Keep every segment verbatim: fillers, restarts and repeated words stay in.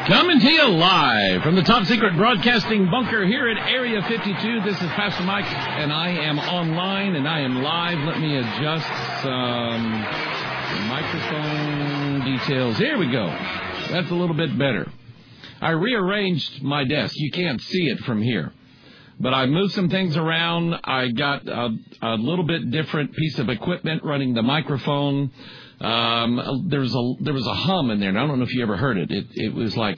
Coming to you live from the top secret broadcasting bunker here at Area fifty-two. This is Pastor Mike, and I am online and I am live. Let me adjust some microphone details. Here we go. That's a little bit better. I rearranged my desk. You can't see it from here, but I moved some things around. I got a, a little bit different piece of equipment running the microphone. Um, there was a there was a hum in there, and I don't know if you ever heard it. It it was like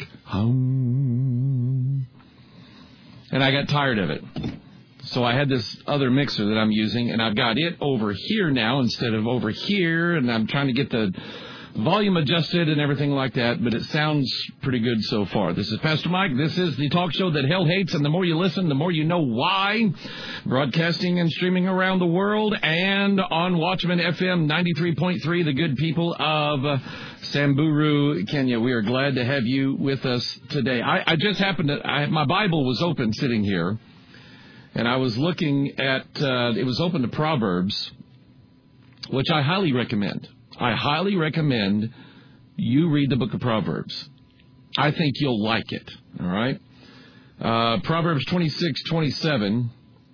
hum, and I got tired of it. So I had this other mixer that I'm using, and I've got it over here now instead of over here, and I'm trying to get the volume adjusted and everything like that, but it sounds pretty good so far. This is Pastor Mike. This is the talk show that hell hates, and the more you listen, the more you know why. Broadcasting and streaming around the world and on Watchman F M ninety-three point three, the good people of uh, Samburu, Kenya. We are glad to have you with us today. I, I just happened to, I, my Bible was open sitting here, and I was looking at, uh, it was open to Proverbs, which I highly recommend. I highly recommend you read the book of Proverbs. I think you'll like it, all right? Uh, Proverbs twenty-six twenty-seven,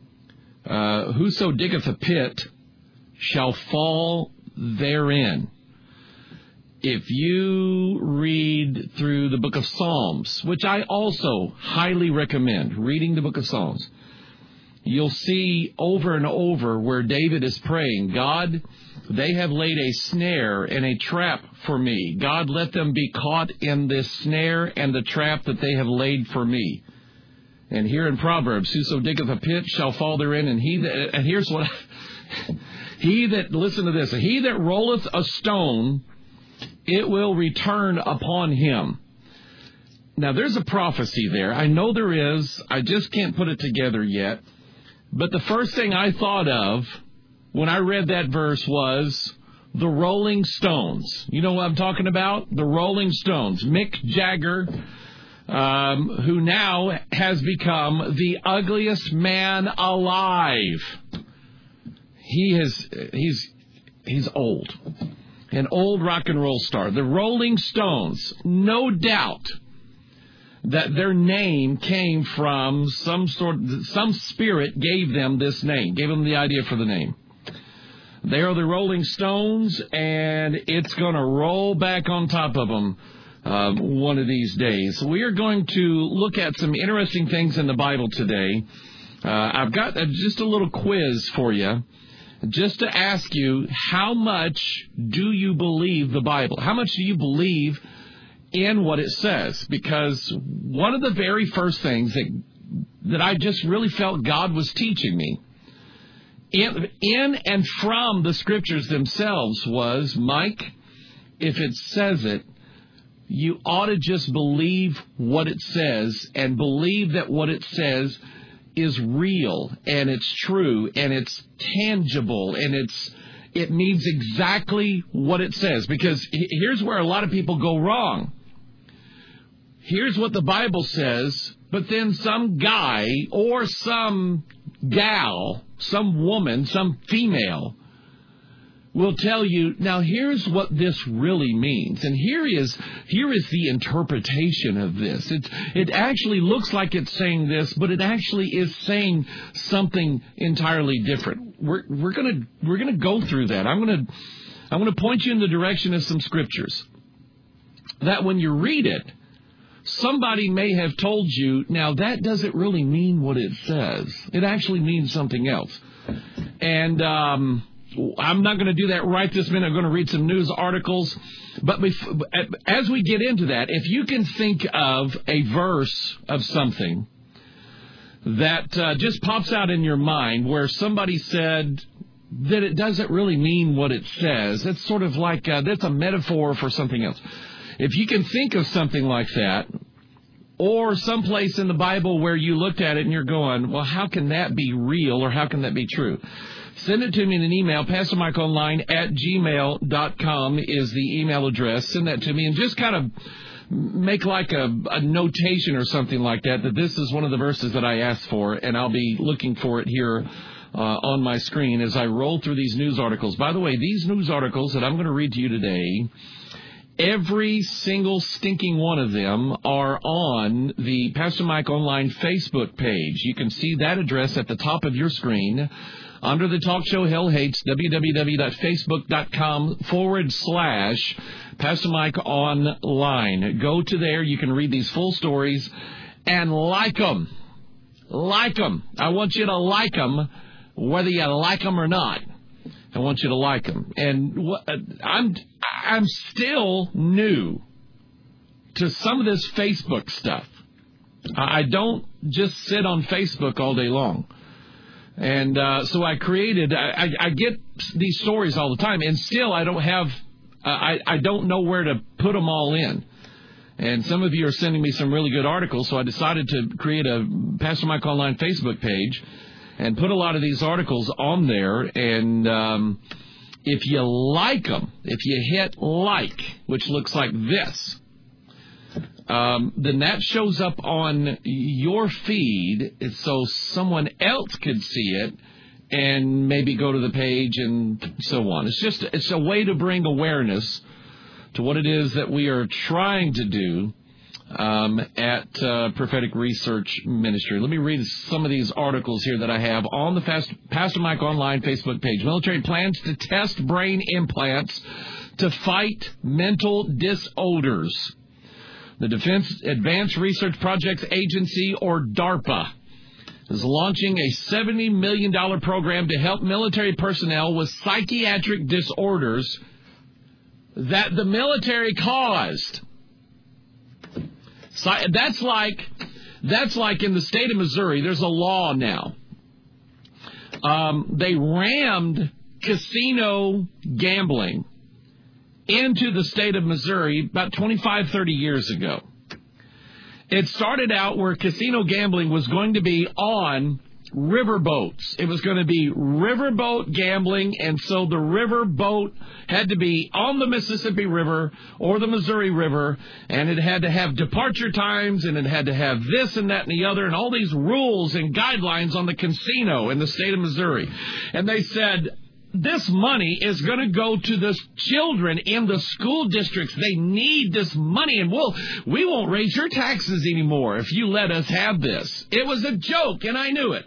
uh, whoso diggeth a pit shall fall therein. If you read through the book of Psalms, which I also highly recommend, reading the book of Psalms, you'll see over and over where David is praying, God, they have laid a snare and a trap for me. God, let them be caught in this snare and the trap that they have laid for me. And here in Proverbs, whoso diggeth a pit shall fall therein. And he that, and here's what, I, he that, listen to this, he that rolleth a stone, it will return upon him. Now, there's a prophecy there. I know there is. I just can't put it together yet. But the first thing I thought of when I read that verse was the Rolling Stones. You know what I'm talking about? The Rolling Stones. Mick Jagger, um, who now has become the ugliest man alive. He is, he's, he's old. An old rock and roll star. The Rolling Stones, no doubt that their name came from some sort, some spirit gave them this name, gave them the idea for the name. They are the Rolling Stones, and it's going to roll back on top of them uh, one of these days. We are going to look at some interesting things in the Bible today. Uh, I've got a, just a little quiz for you, just to ask you, how much do you believe the Bible? How much do you believe in what it says? Because one of the very first things that that I just really felt God was teaching me in, in and from the Scriptures themselves was, Mike, if it says it, you ought to just believe what it says and believe that what it says is real and it's true and it's tangible and it's it means exactly what it says. Because here's where a lot of people go wrong. Here's what the Bible says, but then some guy or some gal, some woman, some female will tell you, now here's what this really means. And here is here is the interpretation of this. It, it actually looks like it's saying this, but it actually is saying something entirely different. We're we're gonna we're gonna go through that. I'm gonna I'm gonna point you in the direction of some scriptures that when you read it, somebody may have told you, now that doesn't really mean what it says. It actually means something else. And um, I'm not going to do that right this minute. I'm going to read some news articles. But bef- as we get into that, if you can think of a verse of something that uh, just pops out in your mind where somebody said that it doesn't really mean what it says, it's sort of like uh, that's a metaphor for something else. If you can think of something like that, or someplace in the Bible where you looked at it and you're going, well, how can that be real or how can that be true? Send it to me in an email. pastor mike online at gmail dot com is the email address. Send that to me and just kind of make like a, a notation or something like that, that this is one of the verses that I asked for, and I'll be looking for it here uh, on my screen as I roll through these news articles. By the way, these news articles that I'm going to read to you today Every single stinking one of them are on the Pastor Mike Online Facebook page. You can see that address at the top of your screen under the talk show Hell Hates, www.facebook.com forward slash Pastor Mike Online. Go to there. You can read these full stories and like them. Like them. I want you to like them, whether you like them or not. I want you to like them. And I'm I'm still new to some of this Facebook stuff. I don't just sit on Facebook all day long. And uh, so I created, I, I get these stories all the time, and still I don't have, uh, I, I don't know where to put them all in. And some of you are sending me some really good articles, so I decided to create a Pastor Mike Online Facebook page and put a lot of these articles on there. And um, if you like them, if you hit like, which looks like this, um, then that shows up on your feed so someone else could see it and maybe go to the page and so on. It's just it's a way to bring awareness to what it is that we are trying to do um, at uh, Prophetic Research Ministry. Let me read some of these articles here that I have on the Fast, Pastor Mike Online Facebook page. Military plans to test brain implants to fight mental disorders. The Defense Advanced Research Projects Agency, or DARPA, is launching a seventy million dollars program to help military personnel with psychiatric disorders that the military caused. So that's like that's like in the state of Missouri, there's a law now. Um, they rammed casino gambling into the state of Missouri about twenty-five, thirty years ago. It started out where casino gambling was going to be on riverboats. It was going to be riverboat gambling, and so the riverboat had to be on the Mississippi River or the Missouri River, and it had to have departure times, and it had to have this and that and the other, and all these rules and guidelines on the casino in the state of Missouri. And they said, this money is going to go to the children in the school districts. They need this money, and we'll, we won't raise your taxes anymore if you let us have this. It was a joke, and I knew it.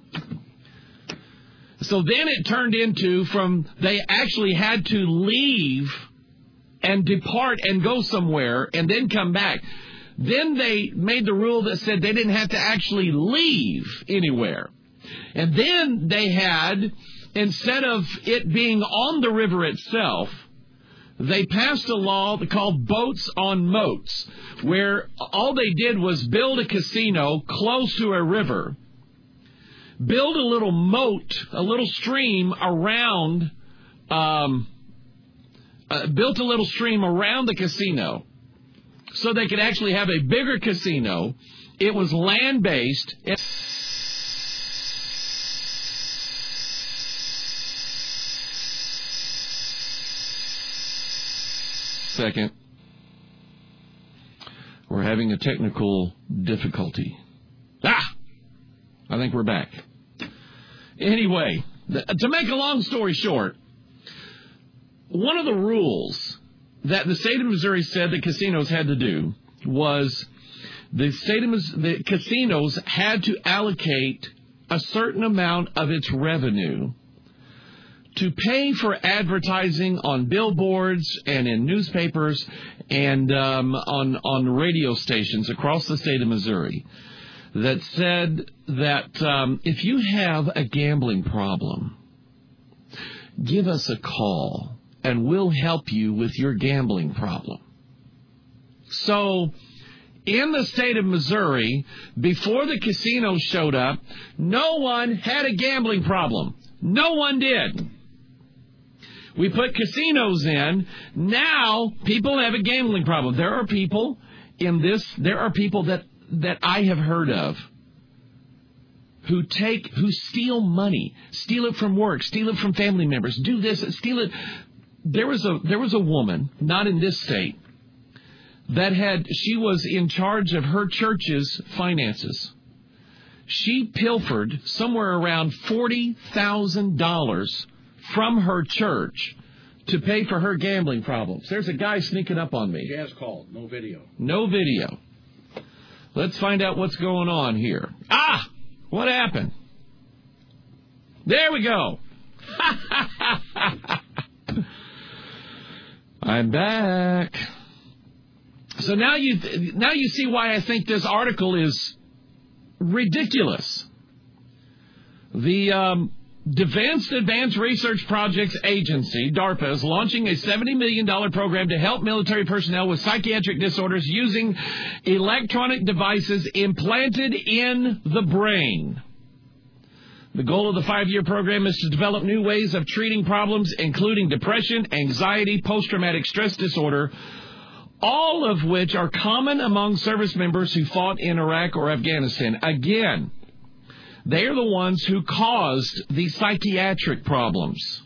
So then it turned into from they actually had to leave and depart and go somewhere and then come back. Then they made the rule that said they didn't have to actually leave anywhere. And then they had, instead of it being on the river itself, they passed a law called Boats on Moats, where all they did was build a casino close to a river, build a little moat, a little stream around, um, uh, built a little stream around the casino so they could actually have a bigger casino. It was land-based. It- Second, we're having a technical difficulty. Ah! I think we're back. Anyway, to make a long story short, one of the rules that the state of Missouri said the casinos had to do was the state of the casinos had to allocate a certain amount of its revenue to pay for advertising on billboards and in newspapers and um, on on radio stations across the state of Missouri that said that um, if you have a gambling problem, give us a call and we'll help you with your gambling problem. So in the state of Missouri, before the casinos showed up, no one had a gambling problem. No one did. We put casinos in. Now people have a gambling problem. There are people in this, there are people that, that I have heard of who take, who steal money, steal it from work, steal it from family members, do this, steal it. There was a, there was a woman, not in this state, that had, she was in charge of her church's finances. She pilfered somewhere around forty thousand dollars from her church to pay for her gambling problems. There's a guy sneaking up on me. She has called. No video. No video. Let's find out what's going on here. Ah! What happened? There we go. I'm back. So now you now you see why I think this article is ridiculous. The um, Defense Advanced Research Projects Agency, DARPA, is launching a seventy million dollars program to help military personnel with psychiatric disorders using electronic devices implanted in the brain. The goal of the five-year program is to develop new ways of treating problems, including depression, anxiety, post-traumatic stress disorder, all of which are common among service members who fought in Iraq or Afghanistan. Again, they are the ones who caused the psychiatric problems.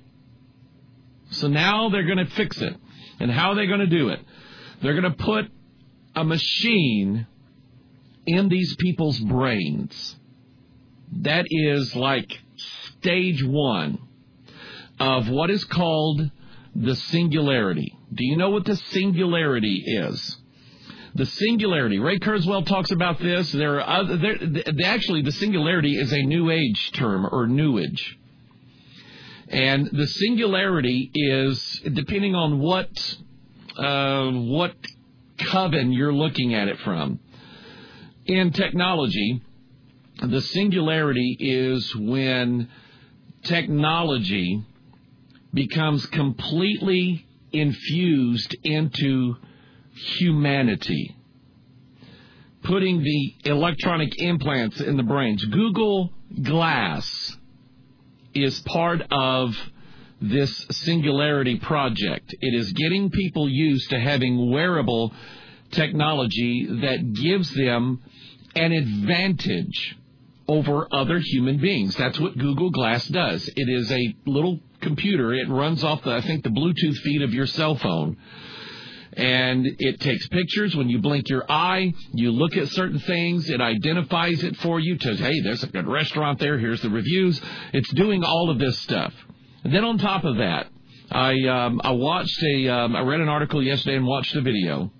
So now they're going to fix it. And how are they going to do it? They're going to put a machine in these people's brains. That is like stage one of what is called the singularity. Do you know what the singularity is? The singularity. Ray Kurzweil talks about this. There are other, there, actually, the singularity is a New Age term, or New Age. And the singularity is, depending on what uh, what coven you're looking at it from. In technology, the singularity is when technology becomes completely infused into humanity, putting the electronic implants in the brains. Google Glass is part of this singularity project. It is getting people used to having wearable technology that gives them an advantage over other human beings. That's what Google Glass does. It is a little computer. It runs off the, I think, the Bluetooth feed of your cell phone. And it takes pictures. When you blink your eye, you look at certain things. It identifies it for you to, hey, there's a good restaurant there. Here's the reviews. It's doing all of this stuff. And then on top of that, I um, I watched a, um, I read an article yesterday and watched a video.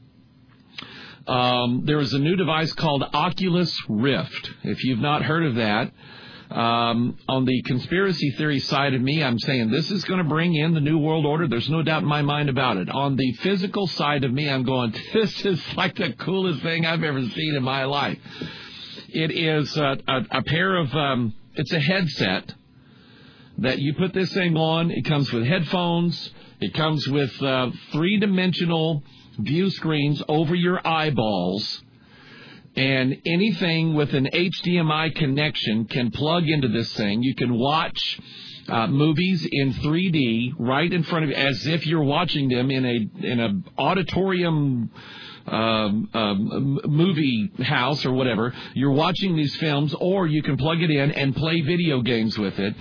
Um, there is a new device called Oculus Rift. If you've not heard of that, um, on the conspiracy theory side of me, I'm saying this is going to bring in the New World Order. There's no doubt in my mind about it. On the physical side of me, I'm going, this is like the coolest thing I've ever seen in my life. It is a, a, a pair of, um, it's a headset that you put this thing on. It comes with headphones. It comes with uh, three-dimensional view screens over your eyeballs, and anything with an H D M I connection can plug into this thing. You can watch uh, movies in three D right in front of you, as if you're watching them in a in a auditorium um, um, movie house or whatever. You're watching these films, or you can plug it in and play video games with it.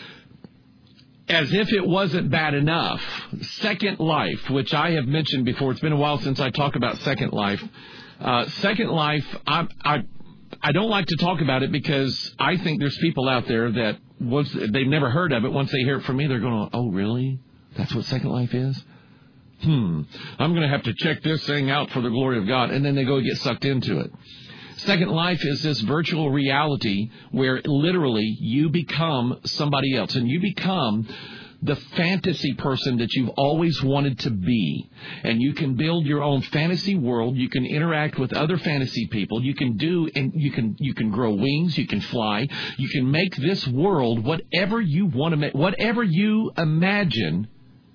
As if it wasn't bad enough, Second Life, which I have mentioned before, it's been a while since I talked about Second Life. Uh, Second Life, I, I I don't like to talk about it because I think there's people out there that once they've never heard of it, once they hear it from me, they're going, oh, really? That's what Second Life is? Hmm, I'm going to have to check this thing out for the glory of God. And then they go get sucked into it. Second Life is this virtual reality where literally you become somebody else, and you become the fantasy person that you've always wanted to be. And you can build your own fantasy world. You can interact with other fantasy people. You can do, and you can you can grow wings. You can fly. You can make this world whatever you want to make, whatever you imagine.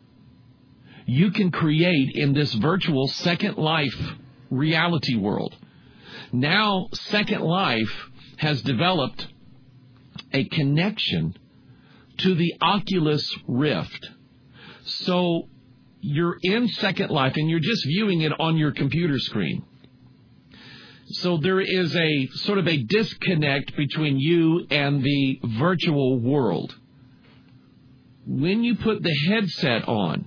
You can create in this virtual Second Life reality world. Now, Second Life has developed a connection to the Oculus Rift. So you're in Second Life and you're just viewing it on your computer screen. So there is a sort of a disconnect between you and the virtual world. When you put the headset on,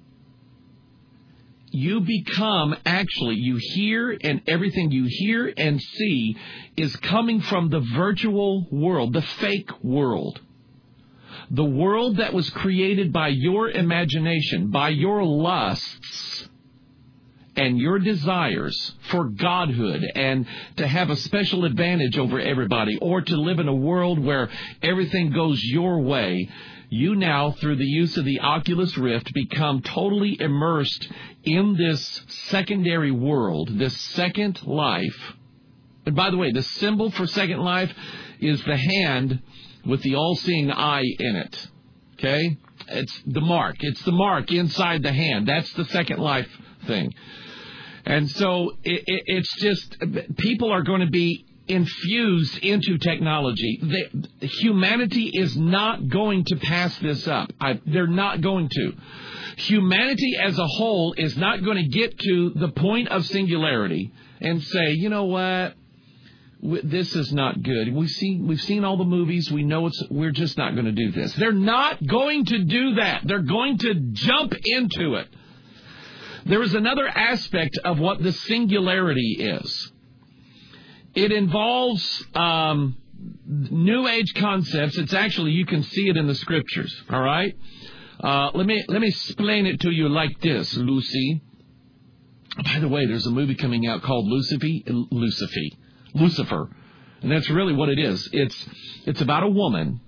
you become, actually, you hear, and everything you hear and see is coming from the virtual world, the fake world. The world that was created by your imagination, by your lusts and your desires for godhood and to have a special advantage over everybody, or to live in a world where everything goes your way, you now, through the use of the Oculus Rift, become totally immersed in this secondary world, this second life. And by the way, the symbol for second life is the hand with the all-seeing eye in it. Okay? It's the mark. It's the mark inside the hand. That's the second life thing. And so it, it, it's just, people are going to be infused into technology. They, humanity is not going to pass this up. I, they're not going to. Humanity as a whole is not going to get to the point of singularity and say, you know what? This is not good. We've seen, we've seen all the movies. We know it's, we're just not going to do this. They're not going to do that. They're going to jump into it. There is another aspect of what the singularity is. It involves um, New Age concepts. It's actually, you can see it in the Scriptures. All right? Uh, let me let me explain it to you like this, Lucy. By the way, there's a movie coming out called Lucifer. Lucifer. Lucifer. And that's really what it is. It's it's about a woman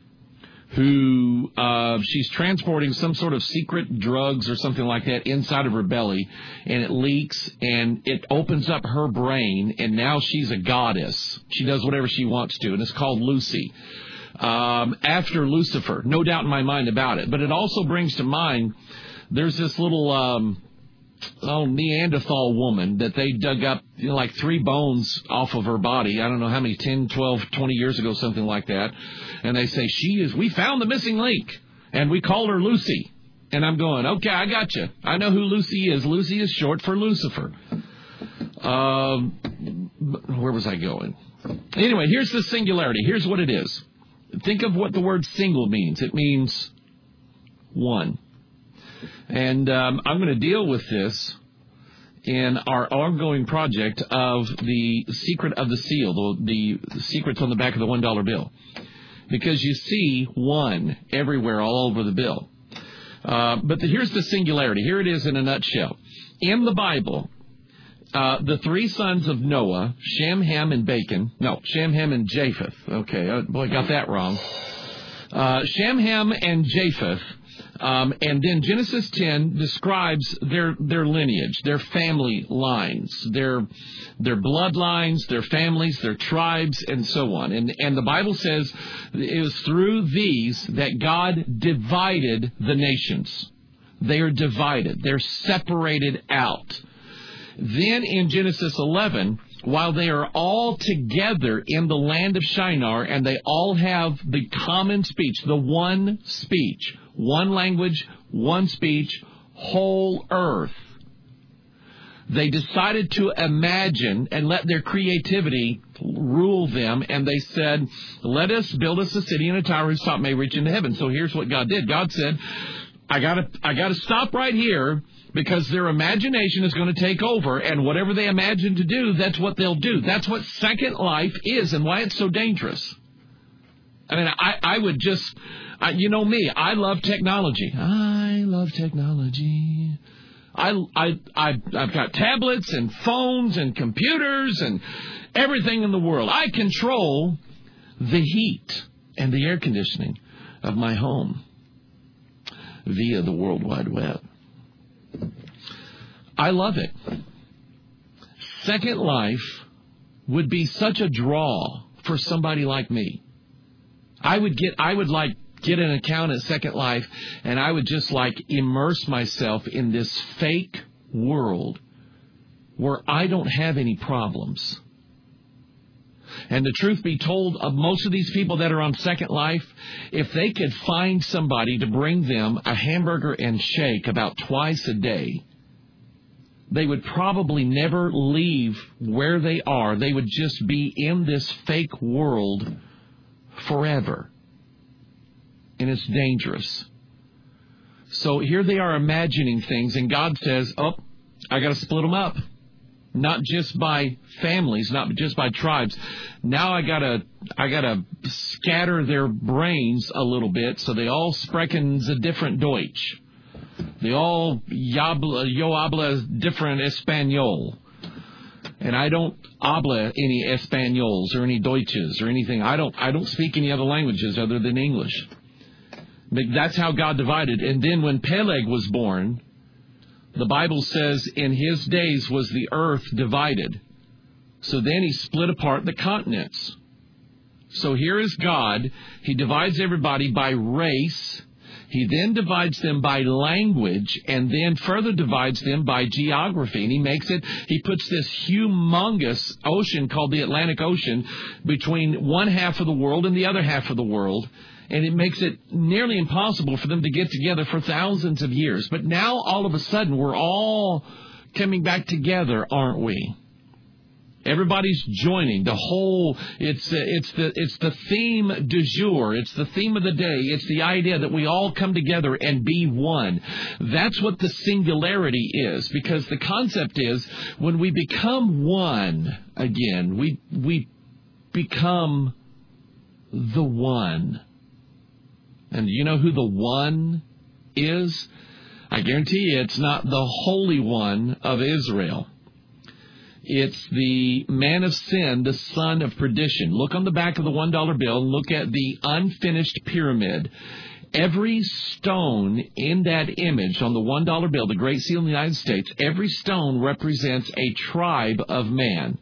who uh, she's transporting some sort of secret drugs or something like that inside of her belly, and it leaks, and it opens up her brain, and now she's a goddess. She does whatever she wants to, and it's called Lucy. Um, after Lucifer, no doubt in my mind about it. But it also brings to mind, there's this little um, oh, Neanderthal woman that they dug up, you know, like three bones off of her body. I don't know how many, ten, twelve, twenty years ago, something like that. And they say, she is, we found the missing link, and we called her Lucy. And I'm going, okay, I got you. I know who Lucy is. Lucy is short for Lucifer. Um, where was I going? Anyway, here's the singularity. Here's what it is. Think of what the word single means. It means one. And um, I'm going to deal with this in our ongoing project of the secret of the seal, the, the secrets on the back of the one dollar bill. Because you see one everywhere all over the bill. Uh, but the, here's the singularity. Here it is in a nutshell. In the Bible, uh, the three sons of Noah, Shem, Ham, and Bacon. No, Shem, Ham, and Japheth. Okay, oh, boy, I got that wrong. Uh, Shem, Ham, and Japheth. Um, and then Genesis ten describes their their lineage, their family lines, their their bloodlines, their families, their tribes, and so on. And and the Bible says it was through these that God divided the nations. They are divided. They're separated out. Then in Genesis eleven, while they are all together in the land of Shinar, and they all have the common speech, the one speech, one language, one speech, whole earth, they decided to imagine and let their creativity rule them, and they said, let us build us a city and a tower whose top may reach into heaven. So here's what God did. God said, I gotta, I gotta stop right here, because their imagination is going to take over, and whatever they imagine to do, that's what they'll do. That's what Second Life is, and why it's so dangerous. I mean, I, I would just, I, you know me, I love technology. I love technology. I, I, I, I've got tablets and phones and computers and everything in the world. I control the heat and the air conditioning of my home via the World Wide Web. I love it. Second Life would be such a draw for somebody like me. I would get, I would like get an account at Second Life, and I would just like immerse myself in this fake world where I don't have any problems. And the truth be told, of most of these people that are on Second Life, if they could find somebody to bring them a hamburger and shake about twice a day, they would probably never leave where they are. They would just be in this fake world forever. And it's dangerous. So here they are imagining things, and God says, oh, I got to split them up. not just by families, not just by tribes. Now I gotta, I gotta scatter their brains a little bit so they all sprechen a different Deutsch. They all yabla, yo habla different Espanol. And I don't habla any Espanols or any Deutsches or anything. I don't, I don't speak any other languages other than English. But that's how God divided. And then when Peleg was born, the Bible says in his days was the earth divided. So then he split apart the continents. So here is God. He divides everybody by race. He then divides them by language and then further divides them by geography. And he makes it, he puts this humongous ocean called the Atlantic Ocean between one half of the world and the other half of the world. And it makes it nearly impossible for them to get together for thousands of years. But now, all of a sudden, we're all coming back together, aren't we? Everybody's joining. The whole, it's uh, it's the it's the theme du jour. It's the theme of the day. It's the idea that we all come together and be one. That's what the singularity is. Because the concept is, when we become one again, we we become the one. And you know who the one is? I guarantee you it's not the Holy One of Israel. It's the man of sin, the son of perdition. Look on the back of the one dollar bill and look at the unfinished pyramid. Every stone in that image on the one dollar bill, the Great Seal of the United States, every stone represents a tribe of man.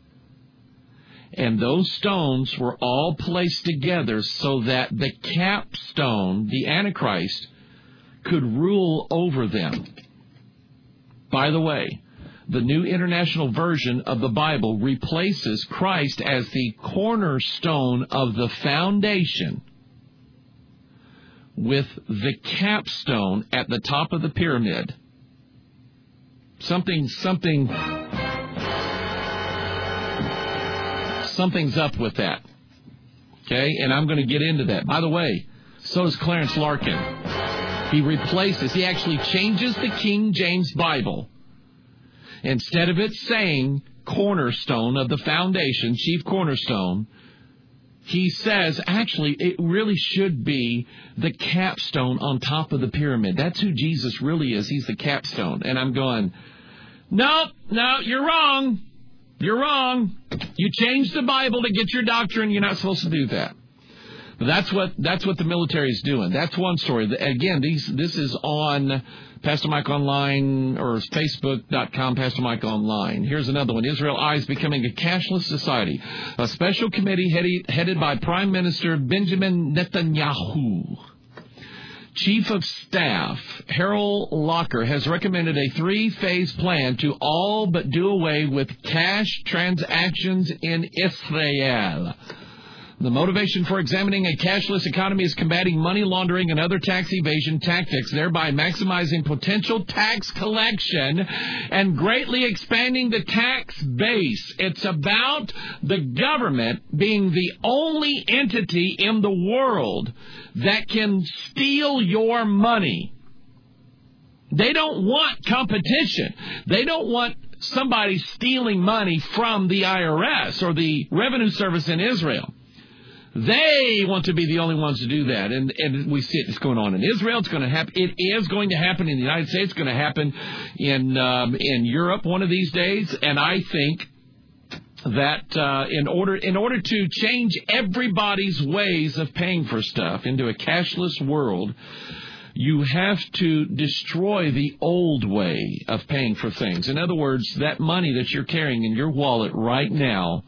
And those stones were all placed together so that the capstone, the Antichrist, could rule over them. By the way, the New International Version of the Bible replaces Christ as the cornerstone of the foundation with the capstone at the top of the pyramid. Something, something... Something's up with that. Okay? And I'm going to get into that. By the way, so is Clarence Larkin. He replaces, he actually changes the King James Bible. Instead of it saying cornerstone of the foundation, chief cornerstone, he says, actually, it really should be the capstone on top of the pyramid. That's who Jesus really is. He's the capstone. And I'm going, no, no, you're wrong. You're wrong. You changed the Bible to get your doctrine. You're not supposed to do that. But that's what that's what the military is doing. That's one story. Again, these this is on Pastor Mike Online or Facebook dot com, Pastor Mike Online. Here's another one. Israel eyes becoming a cashless society. A special committee headed, headed by Prime Minister Benjamin Netanyahu. Chief of Staff Harold Locker has recommended a three-phase plan to all but do away with cash transactions in Israel. The motivation for examining a cashless economy is combating money laundering and other tax evasion tactics, thereby maximizing potential tax collection and greatly expanding the tax base. It's about the government being the only entity in the world that can steal your money. They don't want competition. They don't want somebody stealing money from the I R S or the Revenue Service in Israel. They want to be the only ones to do that. And, and we see it. It's going on in Israel. It's going to happen. It is going to happen in the United States. It's going to happen in um, in Europe one of these days. And I think that uh, in order in order to change everybody's ways of paying for stuff into a cashless world, you have to destroy the old way of paying for things. In other words, that money that you're carrying in your wallet right now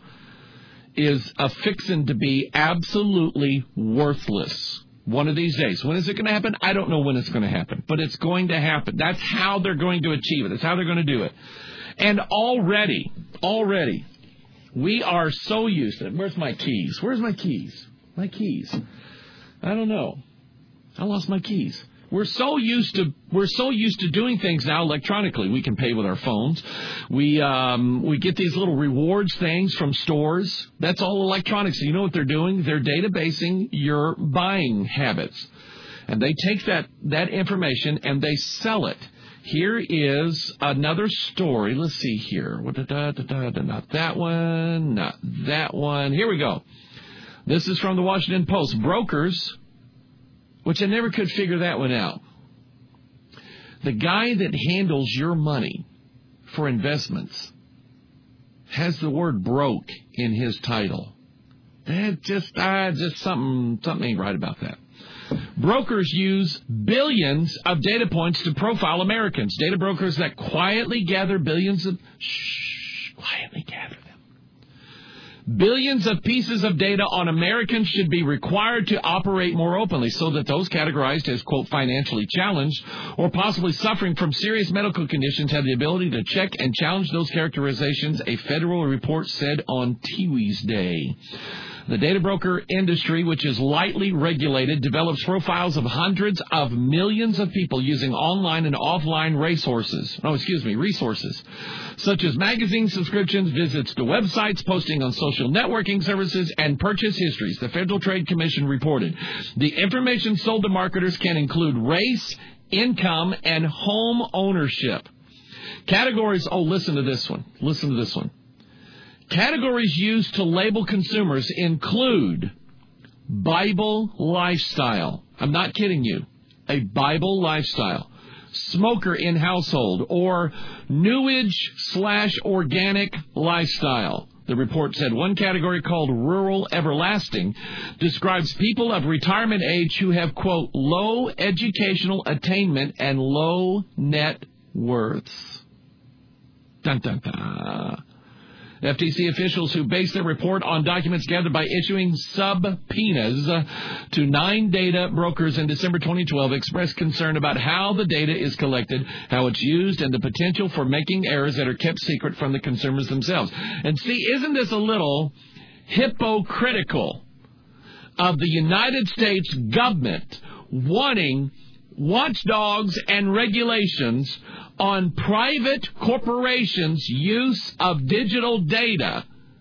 is a fixin' to be absolutely worthless one of these days. When is it going to happen? I don't know when it's going to happen, but it's going to happen. That's how they're going to achieve it. That's how they're going to do it. And already, already, we are so used to it. Where's my keys? Where's my keys? My keys. I don't know. I lost my keys. We're so used to we're so used to doing things now electronically. We can pay with our phones. We um, we get these little rewards things from stores. That's all electronics. So you know what they're doing? They're databasing your buying habits, and they take that that information and they sell it. Here is another story. Let's see here. Not that one. Not that one. Here we go. This is from the Washington Post. Brokers, which I never could figure that one out. The guy that handles your money for investments has the word broke in his title. That just, uh, just something, something ain't right about that. Brokers use billions of data points to profile Americans. Data brokers that quietly gather billions of... Shh, quietly gather them. Billions of pieces of data on Americans should be required to operate more openly so that those categorized as, quote, financially challenged or possibly suffering from serious medical conditions have the ability to check and challenge those characterizations, a federal report said on Tuesday. The data broker industry, which is lightly regulated, develops profiles of hundreds of millions of people using online and offline resources. Oh, excuse me, resources, such as magazine subscriptions, visits to websites, posting on social networking services, and purchase histories, the Federal Trade Commission reported. The information sold to marketers can include race, income, and home ownership. Categories, oh, listen to this one. Listen to this one. Categories used to label consumers include Bible lifestyle. I'm not kidding you. A Bible lifestyle. Smoker in household or New Age slash organic lifestyle. The report said one category called rural everlasting describes people of retirement age who have, quote, low educational attainment and low net worths. Dun, dun, dun. F T C officials who based their report on documents gathered by issuing subpoenas to nine data brokers in December twenty twelve expressed concern about how the data is collected, how it's used, and the potential for making errors that are kept secret from the consumers themselves. And see, isn't this a little hypocritical of the United States government wanting watchdogs and regulations on private corporations' use of digital data,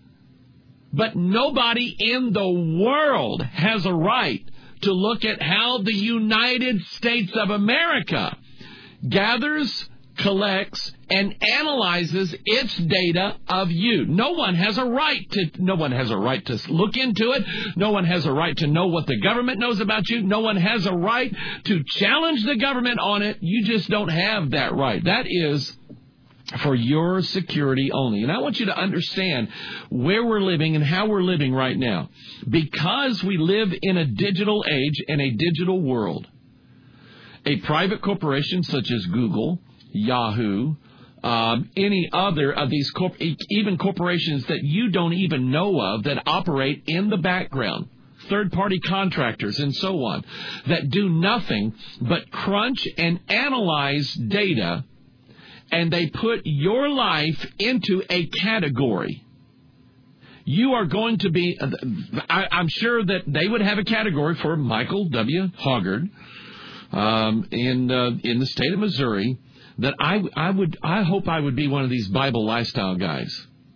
but nobody in the world has a right to look at how the United States of America gathers, collects, and analyzes its data of you. No one has a right to, no one has a right to look into it. No one has a right to know what the government knows about you. No one has a right to challenge the government on it. You just don't have that right. That is for your security only. And I want you to understand where we're living and how we're living right now. Because we live in a digital age and a digital world, a private corporation such as Google, Yahoo, um, any other of these, corp- even corporations that you don't even know of that operate in the background, third-party contractors and so on, that do nothing but crunch and analyze data, and they put your life into a category. You are going to be, I, I'm sure that they would have a category for Michael W. Hoggard um, in uh, in the state of Missouri, that I, I would, I hope I would be one of these Bible lifestyle guys.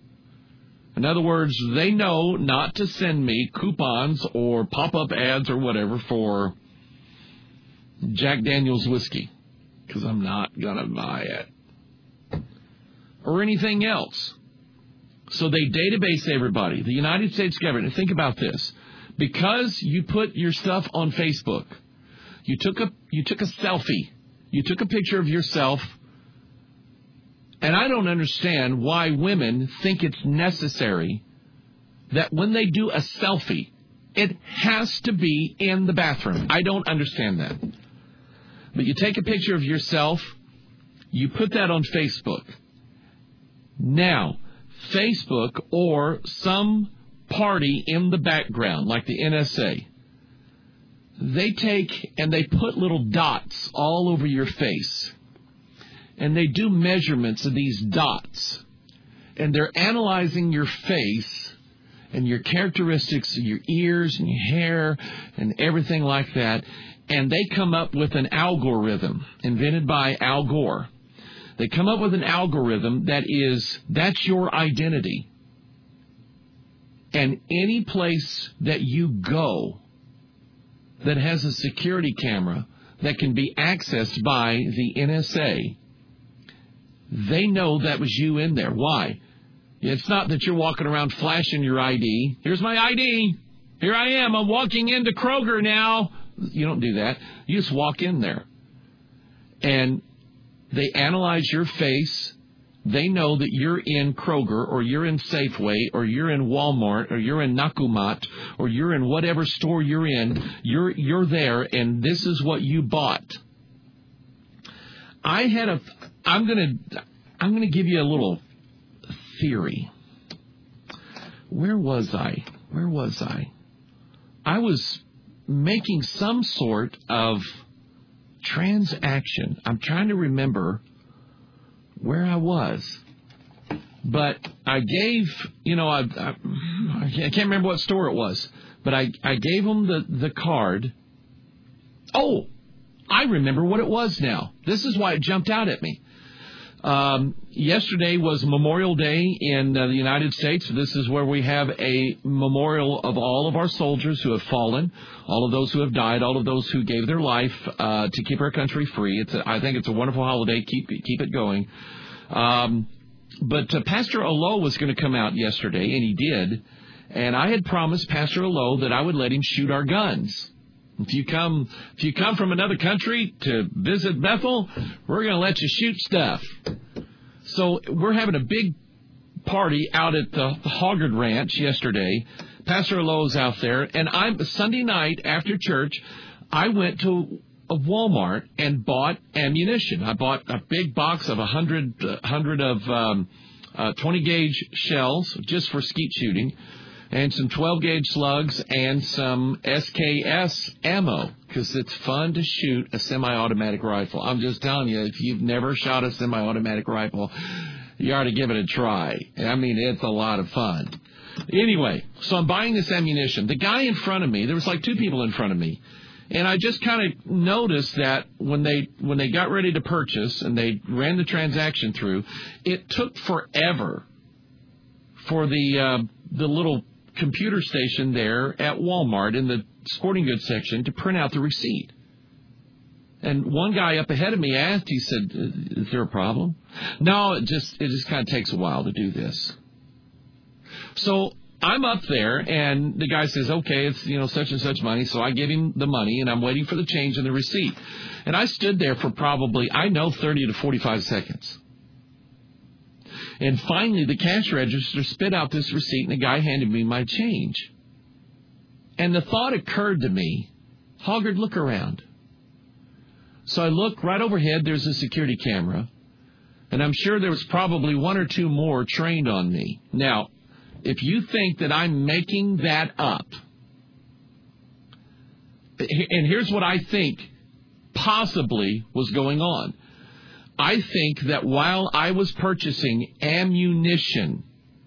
In other words, they know not to send me coupons or pop-up ads or whatever for Jack Daniel's whiskey, because I'm not going to buy it. Or anything else. So they database everybody. The United States government, think about this. Because you put your stuff on Facebook, you took a, you took a selfie. You took a picture of yourself, and I don't understand why women think it's necessary that when they do a selfie, it has to be in the bathroom. I don't understand that. But you take a picture of yourself, you put that on Facebook. Now, Facebook or some party in the background, like the N S A, they take and they put little dots all over your face. And they do measurements of these dots. And they're analyzing your face and your characteristics, your ears and your hair and everything like that. And they come up with an algorithm invented by Al Gore. They come up with an algorithm that is, that's your identity. And any place that you go that has a security camera that can be accessed by the N S A they know that was you in there. Why? It's not that you're walking around flashing your I D. Here's my I D. Here I am. I'm walking into Kroger now. You don't do that. You just walk in there. And they analyze your face. They know that you're in Kroger or you're in Safeway or you're in Walmart or you're in Nakumat or you're in whatever store you're in. You're you're there, and this is what you bought. I had a. I'm gonna. I'm gonna give you a little theory. Where was I? Where was I? I was making some sort of transaction. I'm trying to remember where I was. But I gave, you know, I, I, I can't remember what store it was, but I, I gave them the, the card. Oh, I remember what it was now. This is why it jumped out at me. Um, yesterday was Memorial Day in uh, the United States. This is where we have a memorial of all of our soldiers who have fallen, all of those who have died, all of those who gave their life uh, to keep our country free. It's a, I think it's a wonderful holiday. Keep keep it going. Um, but uh, Pastor Olo was going to come out yesterday, and he did. And I had promised Pastor Olo that I would let him shoot our guns. If you come, if you come from another country to visit Bethel, we're going to let you shoot stuff. So we're having a big party out at the Hoggard Ranch yesterday. Pastor Olo's out there, and I'm Sunday night after church. I went to a Walmart and bought ammunition. I bought a big box of a hundred, uh, hundred of um, uh, twenty gauge shells just for skeet shooting, and some twelve gauge slugs, and some S K S ammo, because it's fun to shoot a semi-automatic rifle. I'm just telling you, if you've never shot a semi-automatic rifle, you ought to give it a try. I mean, it's a lot of fun. Anyway, so I'm buying this ammunition. The guy in front of me, there was like two people in front of me, and I just kind of noticed that when they when they got ready to purchase and they ran the transaction through, it took forever for the uh, the little computer station there at Walmart in the sporting goods section to print out the receipt. And one guy up ahead of me asked, he said, "Is there a problem?" No, it just it just kind of takes a while to do this. So I'm up there, and the guy says, "Okay, it's, you know, such and such money." So I give him the money, and I'm waiting for the change and the receipt. And I stood there for probably, I know, thirty to forty-five seconds. And finally, the cash register spit out this receipt, and the guy handed me my change. And the thought occurred to me, Hoggard, look around. So I look right overhead. There's a security camera. And I'm sure there was probably one or two more trained on me. Now, if you think that I'm making that up, and here's what I think possibly was going on. I think that while I was purchasing ammunition,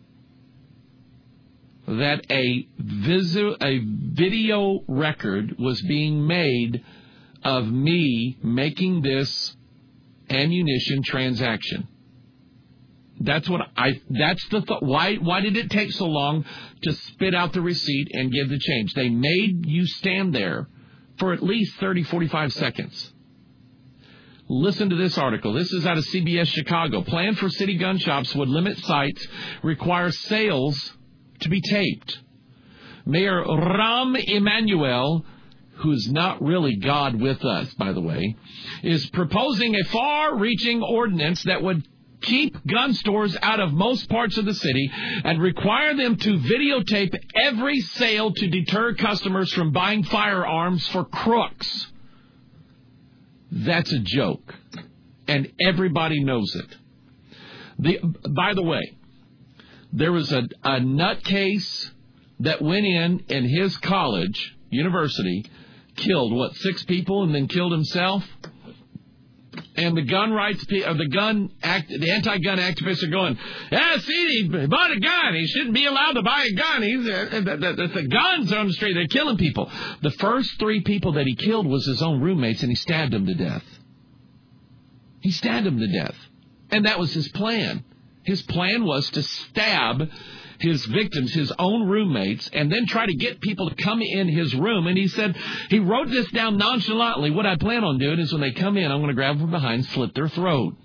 that a, visu- a video record was being made of me making this ammunition transaction. That's what I, that's the thought. Why, why did it take so long to spit out the receipt and give the change? They made you stand there for at least thirty, forty-five seconds. Listen to this article. This is out of C B S Chicago. Plan for city gun shops would limit sites, require sales to be taped. Mayor Rahm Emanuel, who's not really God with us, by the way, is proposing a far-reaching ordinance that would keep gun stores out of most parts of the city and require them to videotape every sale to deter customers from buying firearms for crooks. That's a joke, and everybody knows it. The, by the way, there was a, a nutcase that went in in his college, university, killed, what, six people and then killed himself? And the gun rights, or the gun act, the anti-gun activists are going, yeah, see, he bought a gun. He shouldn't be allowed to buy a gun. He's, uh, the, the, the guns are on the street. They're killing people. The first three people that he killed was his own roommates, and he stabbed them to death. He stabbed them to death. And that was his plan. His plan was to stab his victims, his own roommates, and then try to get people to come in his room. And he said, he wrote this down nonchalantly. What I plan on doing is when they come in, I'm going to grab them from behind, slit their throat.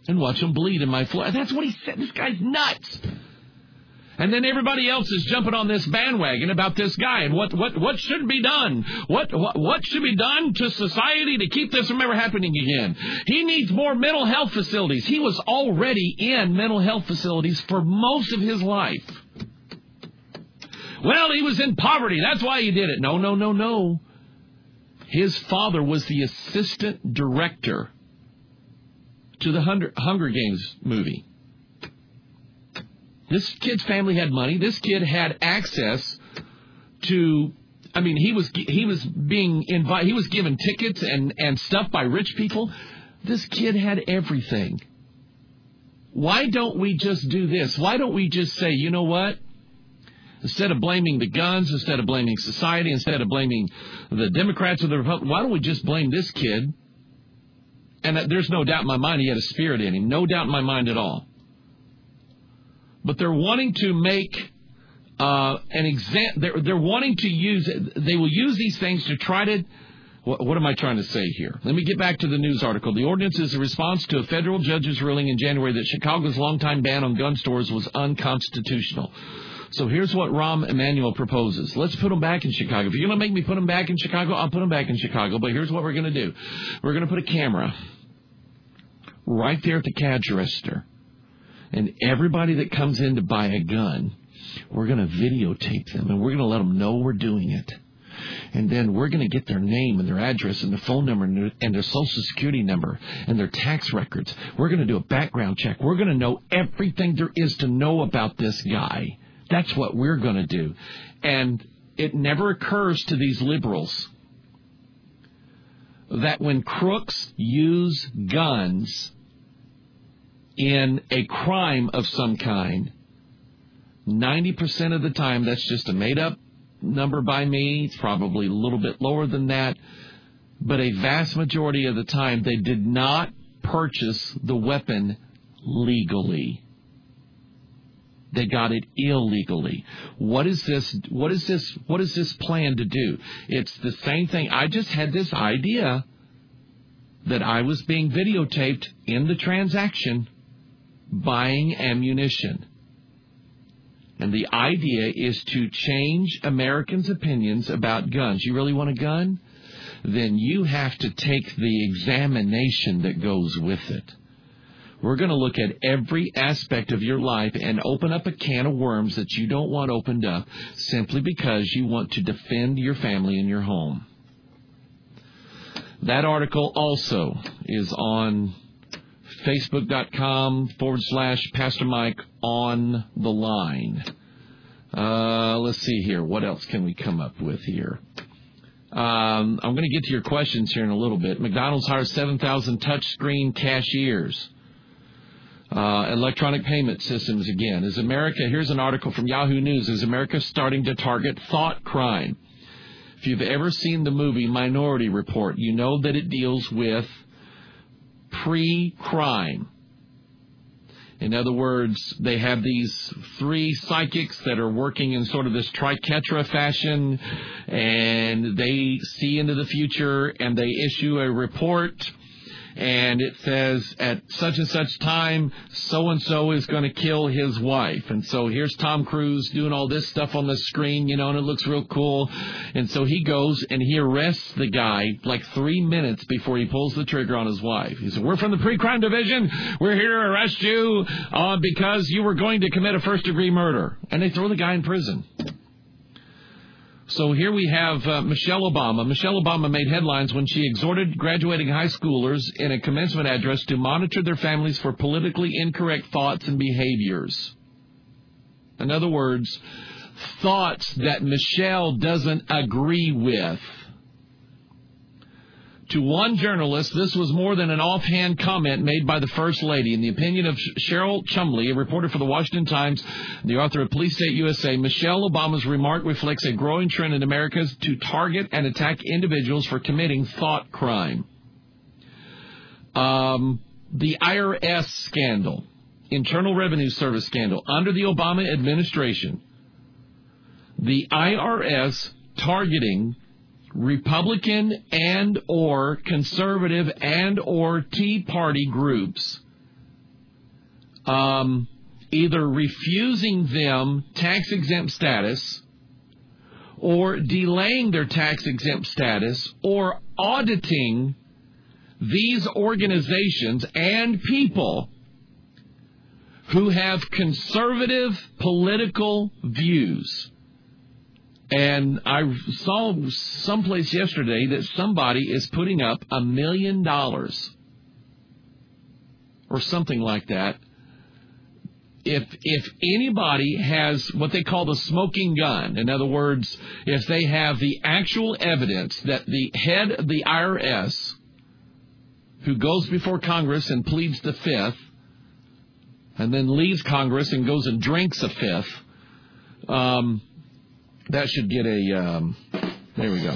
and watch them bleed in my floor. That's what he said. This guy's nuts. And then everybody else is jumping on this bandwagon about this guy and what, what, what should be done. What, what, what should be done to society to keep this from ever happening again? He needs more mental health facilities. He was already in mental health facilities for most of his life. Well, he was in poverty. That's why he did it. No, no, no, no. His father was the assistant director to the Hunger Games movie. This kid's family had money. This kid had access to, I mean, he was he was being invited. He was given tickets and, and stuff by rich people. This kid had everything. Why don't we just do this? Why don't we just say, you know what? Instead of blaming the guns, instead of blaming society, instead of blaming the Democrats or the Republicans, why don't we just blame this kid? And there's no doubt in my mind he had a spirit in him. No doubt in my mind at all. But they're wanting to make uh, an exam. They're, they're wanting to use. They will use these things to try to. What, what am I trying to say here? Let me get back to the news article. The ordinance is a response to a federal judge's ruling in January that Chicago's longtime ban on gun stores was unconstitutional. So here's what Rahm Emanuel proposes. Let's put them back in Chicago. If you're going to make me put them back in Chicago, I'll put them back in Chicago. But here's what we're going to do. We're going to put a camera right there at the cash register. And everybody that comes in to buy a gun, we're going to videotape them, and we're going to let them know we're doing it. And then we're going to get their name and their address and their phone number and their, and their social security number and their tax records. We're going to do a background check. We're going to know everything there is to know about this guy. That's what we're going to do. And it never occurs to these liberals that when crooks use guns in a crime of some kind, ninety percent of the time that's just a made-up number by me. It's probably a little bit lower than that. But a vast majority of the time, they did not purchase the weapon legally. They got it illegally. What is this? What is this? What is this plan to do? It's the same thing. I just had this idea that I was being videotaped in the transaction buying ammunition. And the idea is to change Americans' opinions about guns. You really want a gun? Then you have to take the examination that goes with it. We're going to look at every aspect of your life and open up a can of worms that you don't want opened up simply because you want to defend your family and your home. That article also is on Facebook.com forward slash Pastor Mike on the line. Uh, let's see here. What else can we come up with here? Um, I'm going to get to your questions here in a little bit. McDonald's hires seven thousand touchscreen cashiers. Uh, electronic payment systems again. Is America, here's an article from Yahoo News, is America starting to target thought crime? If you've ever seen the movie Minority Report, you know that it deals with pre-crime. In other words, they have these three psychics that are working in sort of this triquetra fashion, and they see into the future, and they issue a report, and it says, at such and such time, so-and-so is going to kill his wife. And so here's Tom Cruise doing all this stuff on the screen, you know, and it looks real cool. And so he goes and he arrests the guy like three minutes before he pulls the trigger on his wife. He said, we're from the pre-crime division. We're here to arrest you uh, because you were going to commit a first-degree murder. And they throw the guy in prison. So here we have uh, Michelle Obama. Michelle Obama made headlines when she exhorted graduating high schoolers in a commencement address to monitor their families for politically incorrect thoughts and behaviors. In other words, thoughts that Michelle doesn't agree with. To one journalist, this was more than an offhand comment made by the First Lady. In the opinion of Cheryl Chumley, a reporter for the Washington Times, the author of Police State U S A, Michelle Obama's remark reflects a growing trend in America to target and attack individuals for committing thought crime. Um, the I R S scandal, Internal Revenue Service scandal, under the Obama administration, the I R S targeting Republican and or conservative and or Tea Party groups um, either refusing them tax-exempt status or delaying their tax-exempt status or auditing these organizations and people who have conservative political views. And I saw someplace yesterday that somebody is putting up a million dollars or something like that. If if anybody has what they call the smoking gun, in other words, if they have the actual evidence that the head of the I R S, who goes before Congress and pleads the fifth, and then leaves Congress and goes and drinks a fifth, um, that should get a, um, there we go.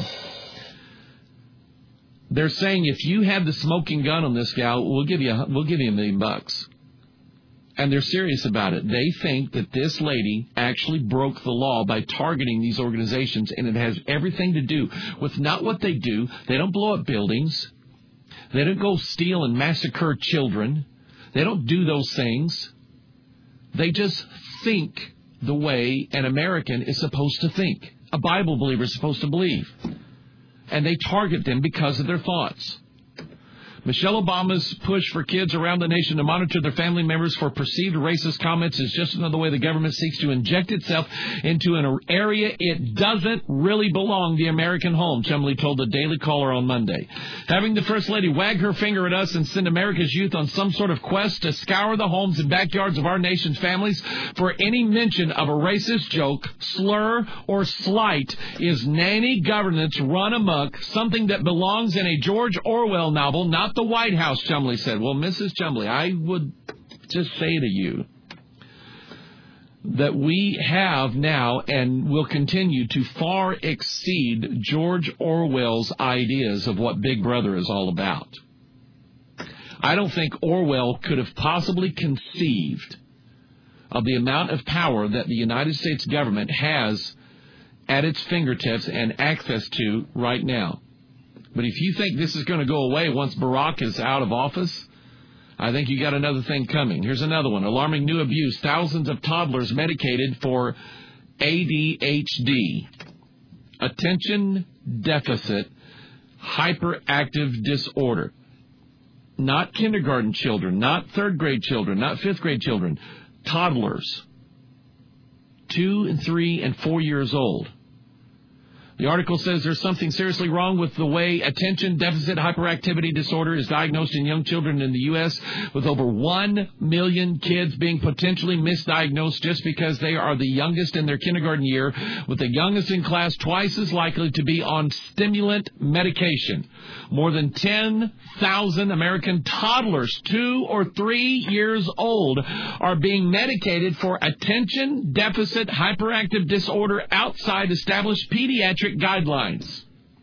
They're saying if you have the smoking gun on this gal, we'll give you, we'll give you a million bucks. And they're serious about it. They think that this lady actually broke the law by targeting these organizations, and it has everything to do with not what they do. They don't blow up buildings. They don't go steal and massacre children. They don't do those things. They just think the way an American is supposed to think, a Bible believer is supposed to believe. And they target them because of their thoughts. Michelle Obama's push for kids around the nation to monitor their family members for perceived racist comments is just another way the government seeks to inject itself into an area it doesn't really belong, the American home, Chumley told the Daily Caller on Monday. Having the First Lady wag her finger at us and send America's youth on some sort of quest to scour the homes and backyards of our nation's families for any mention of a racist joke, slur, or slight is nanny governance run amok, something that belongs in a George Orwell novel, not the White House, Chumley said. Well, Missus Chumley, I would just say to you that we have now and will continue to far exceed George Orwell's ideas of what Big Brother is all about. I don't think Orwell could have possibly conceived of the amount of power that the United States government has at its fingertips and access to right now. But if you think this is going to go away once Barack is out of office, I think you got another thing coming. Here's another one. Alarming new abuse. Thousands of toddlers medicated for A D H D, attention deficit hyperactive disorder. Not kindergarten children, not third grade children, not fifth grade children. Toddlers, two and three and four years old. The article says there's something seriously wrong with the way attention deficit hyperactivity disorder is diagnosed in young children in the U S, with over one million kids being potentially misdiagnosed just because they are the youngest in their kindergarten year, with the youngest in class twice as likely to be on stimulant medication. More than ten thousand American toddlers, two or three years old, are being medicated for attention deficit hyperactive disorder outside established pediatric guidelines.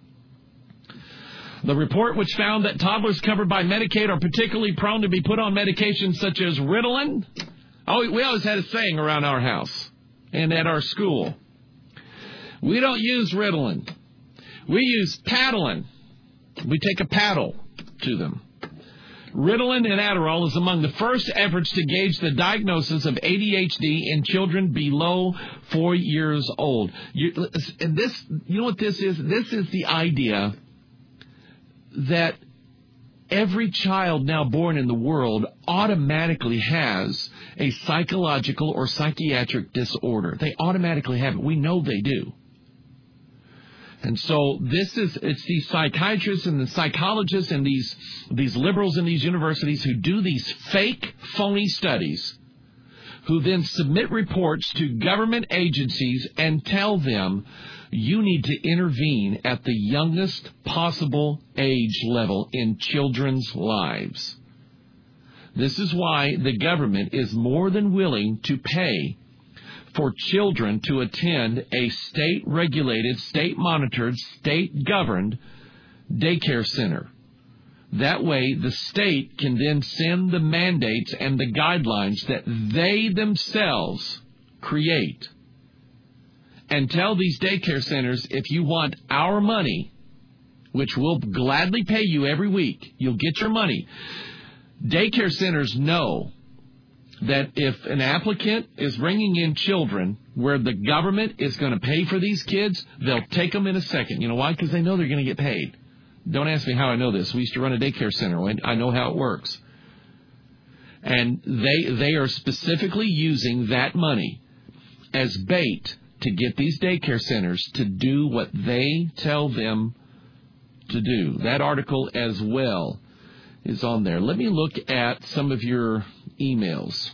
The report, which found that toddlers covered by Medicaid are particularly prone to be put on medications such as Ritalin. Oh, we always had a saying around our house and at our school. We don't use Ritalin. We use Paddlin. We take a paddle to them. Ritalin and Adderall is among the first efforts to gauge the diagnosis of A D H D in children below four years old. You, and this, you know what this is? This is the idea that every child now born in the world automatically has a psychological or psychiatric disorder. They automatically have it. We know they do. And so this is, it's these psychiatrists and the psychologists and these, these liberals in these universities who do these fake, phony studies, who then submit reports to government agencies and tell them, you need to intervene at the youngest possible age level in children's lives. This is why the government is more than willing to pay for children to attend a state-regulated, state-monitored, state-governed daycare center. That way, the state can then send the mandates and the guidelines that they themselves create and tell these daycare centers, if you want our money, which we'll gladly pay you every week, you'll get your money. Daycare centers know that if an applicant is bringing in children where the government is going to pay for these kids, they'll take them in a second. You know why? Because they know they're going to get paid. Don't ask me how I know this. We used to run a daycare center. I know how it works. And they they are specifically using that money as bait to get these daycare centers to do what they tell them to do. That article as well is on there. Let me look at some of your emails.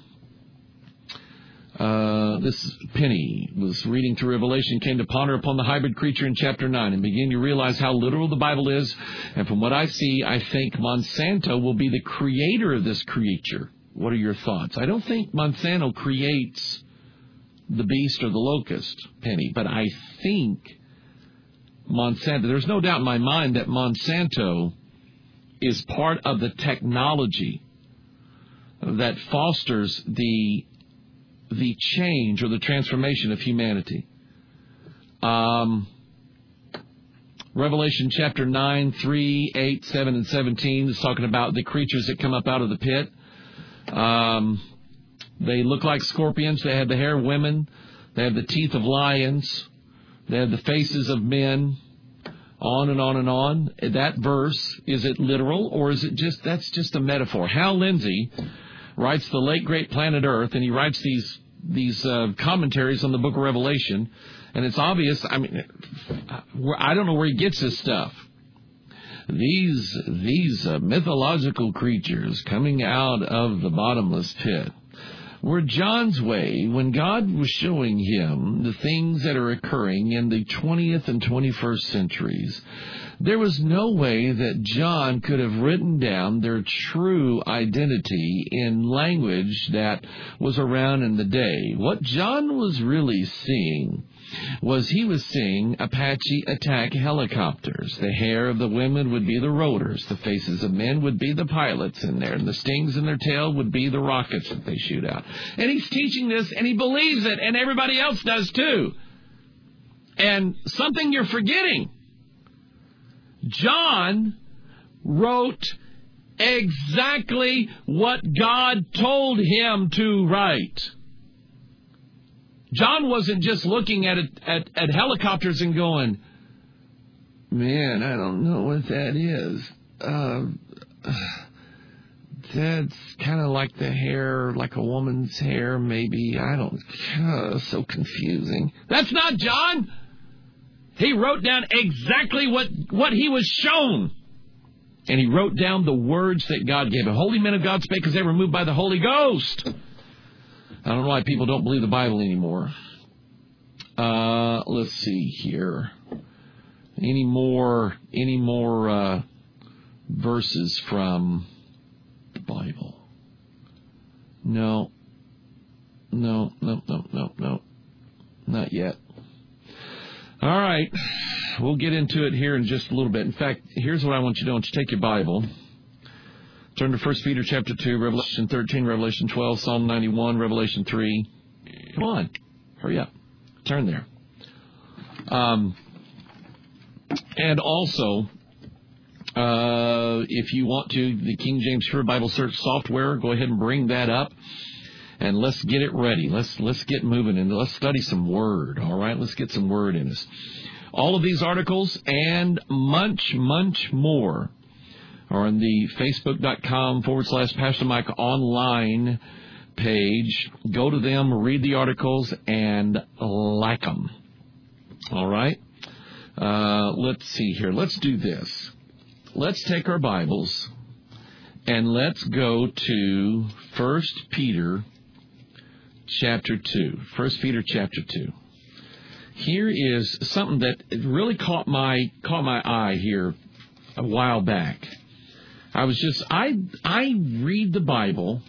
Uh, this Penny was reading through Revelation, came to ponder upon the hybrid creature in chapter nine and begin to realize how literal the Bible is. And from what I see, I think Monsanto will be the creator of this creature. What are your thoughts? I don't think Monsanto creates the beast or the locust, Penny, but I think Monsanto, there's no doubt in my mind that Monsanto is part of the technology that fosters the the change or the transformation of humanity. Um, Revelation chapter nine, three, eight, seven, and seventeen is talking about the creatures that come up out of the pit. Um, they look like scorpions. They have the hair of women. They have the teeth of lions. They have the faces of men. On and on and on. That verse, is it literal or is it just, that's just a metaphor? Hal Lindsey writes The Late Great Planet Earth, and he writes these these uh, commentaries on the book of Revelation, and it's obvious, I mean, I don't know where he gets this stuff. These, these uh, mythological creatures coming out of the bottomless pit were John's way when God was showing him the things that are occurring in the twentieth and twenty-first centuries. There was no way that John could have written down their true identity in language that was around in the day. What John was really seeing was he was seeing Apache attack helicopters. The hair of the women would be the rotors. The faces of men would be the pilots in there. And the stings in their tail would be the rockets that they shoot out. And he's teaching this, and he believes it, and everybody else does too. And something you're forgetting. John wrote exactly what God told him to write. John wasn't just looking at, it, at at helicopters and going, man, I don't know what that is. Uh, that's kind of like the hair, like a woman's hair, maybe. I don't, uh, so confusing. That's not John. He wrote down exactly what, what he was shown. And he wrote down the words that God gave him. Holy men of God spake as they were moved by the Holy Ghost. I don't know why people don't believe the Bible anymore. Uh, let's see here. Any more, any more uh, verses from the Bible? No. No, no, no, no, no. Not yet. All right. We'll get into it here in just a little bit. In fact, here's what I want you to do. I want you to take your Bible. Turn to First Peter chapter two, Revelation thirteen, Revelation twelve, Psalm ninety-one, Revelation three. Come on. Hurry up. Turn there. Um, and also, uh, if you want to, the King James Sure Bible Search software, go ahead and bring that up. And let's get it ready. Let's let's get moving and let's study some Word. All right, let's get some Word in us. All of these articles and much, much more are on the Facebook.com forward slash Pastor Mike online page. Go to them, read the articles, and like them. All right. Uh, let's see here. Let's do this. Let's take our Bibles and let's go to First Peter chapter two. First Peter chapter two. Here is something that really caught my caught my eye here a while back. I was just I I read the Bible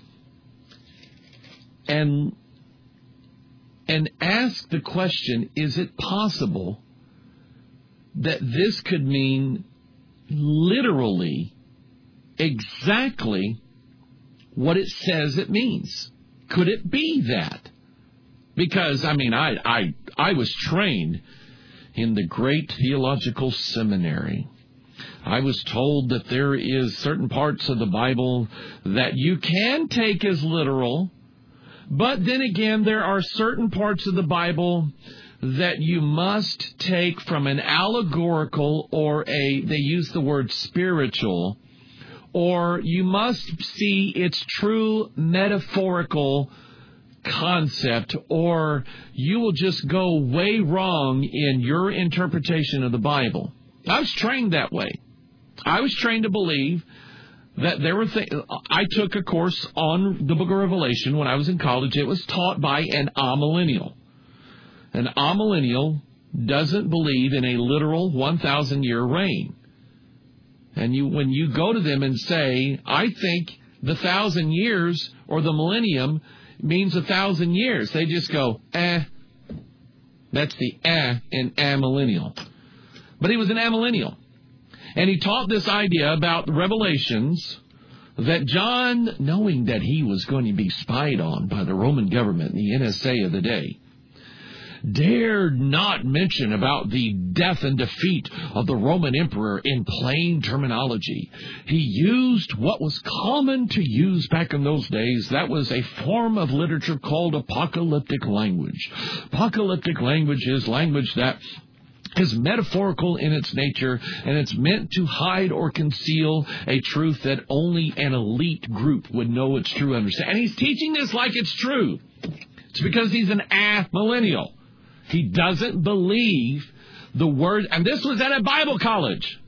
and and ask the question, is it possible that this could mean literally exactly what it says it means? Could it be that? Because, I mean, I, I, I was trained in the great theological seminary. I was told that there is certain parts of the Bible that you can take as literal, But then again, there are certain parts of the Bible that you must take from an allegorical or a, they use the word spiritual, or you must see its true metaphorical concept, or you will just go way wrong in your interpretation of the Bible. I was trained that way. I was trained to believe that there were things. I took a course on the book of Revelation when I was in college. It was taught by an amillennial. An amillennial doesn't believe in a literal one thousand year reign. And you, when you go to them and say, I think the thousand years or the millennium means a thousand years, they just go, eh. That's the eh in amillennial. But he was an amillennial. And he taught this idea about the Revelations that John, knowing that he was going to be spied on by the Roman government, the N S A of the day, dared not mention about the death and defeat of the Roman emperor in plain terminology. He used what was common to use back in those days. That was a form of literature called apocalyptic language. Apocalyptic language is language that is metaphorical in its nature, and it's meant to hide or conceal a truth that only an elite group would know its true understanding. And he's teaching this like it's true. It's because he's an amillennial. He doesn't believe the word, and this was at a Bible college,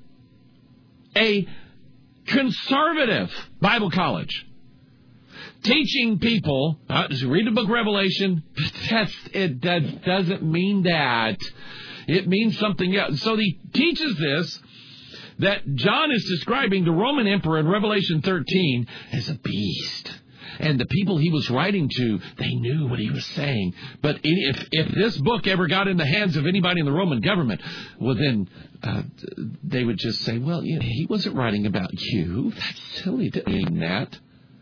a conservative Bible college, teaching people, uh, just read the book of Revelation, that's, it that doesn't mean that. It means something else. So he teaches this, that John is describing the Roman emperor in Revelation thirteen as a beast. And the people he was writing to, they knew what he was saying. But if if this book ever got in the hands of anybody in the Roman government, well, then uh, they would just say, well, you know, he wasn't writing about you. That's silly to mean that.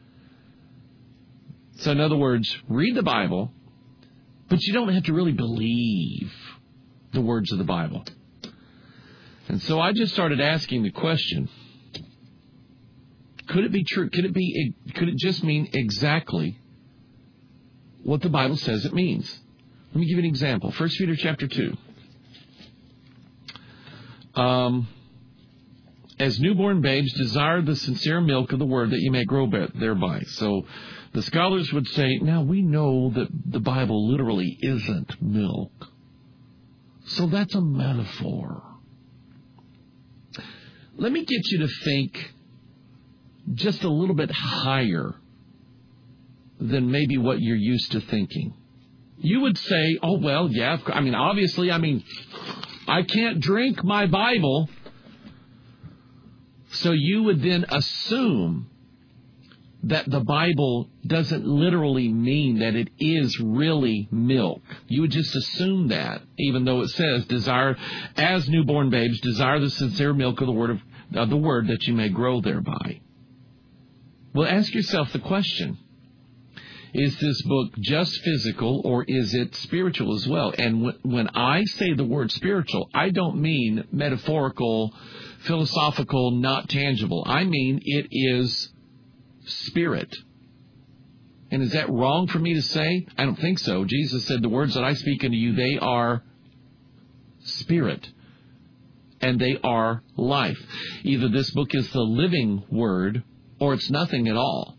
So in other words, read the Bible, but you don't have to really believe the words of the Bible. And so I just started asking the question, could it be true? Could it be, could it just mean exactly what the Bible says it means? Let me give you an example. First Peter chapter two. Um, as newborn babes, desire the sincere milk of the word that you may grow thereby. So the scholars would say, now we know that the Bible literally isn't milk. So that's a metaphor. Let me get you to think just a little bit higher than maybe what you're used to thinking. You would say, oh, well, yeah, I mean, obviously, I mean, I can't drink my Bible. So you would then assume that the Bible doesn't literally mean that it is really milk. You would just assume that, even though it says, desire, as newborn babes, desire the sincere milk of the word of, of the word that you may grow thereby. Well, ask yourself the question, is this book just physical or is it spiritual as well? And w- when I say the word spiritual, I don't mean metaphorical, philosophical, not tangible. I mean it is spirit. And is that wrong for me to say? I don't think so. Jesus said, the words that I speak unto you, they are spirit. And they are life. Either this book is the living word or it's nothing at all.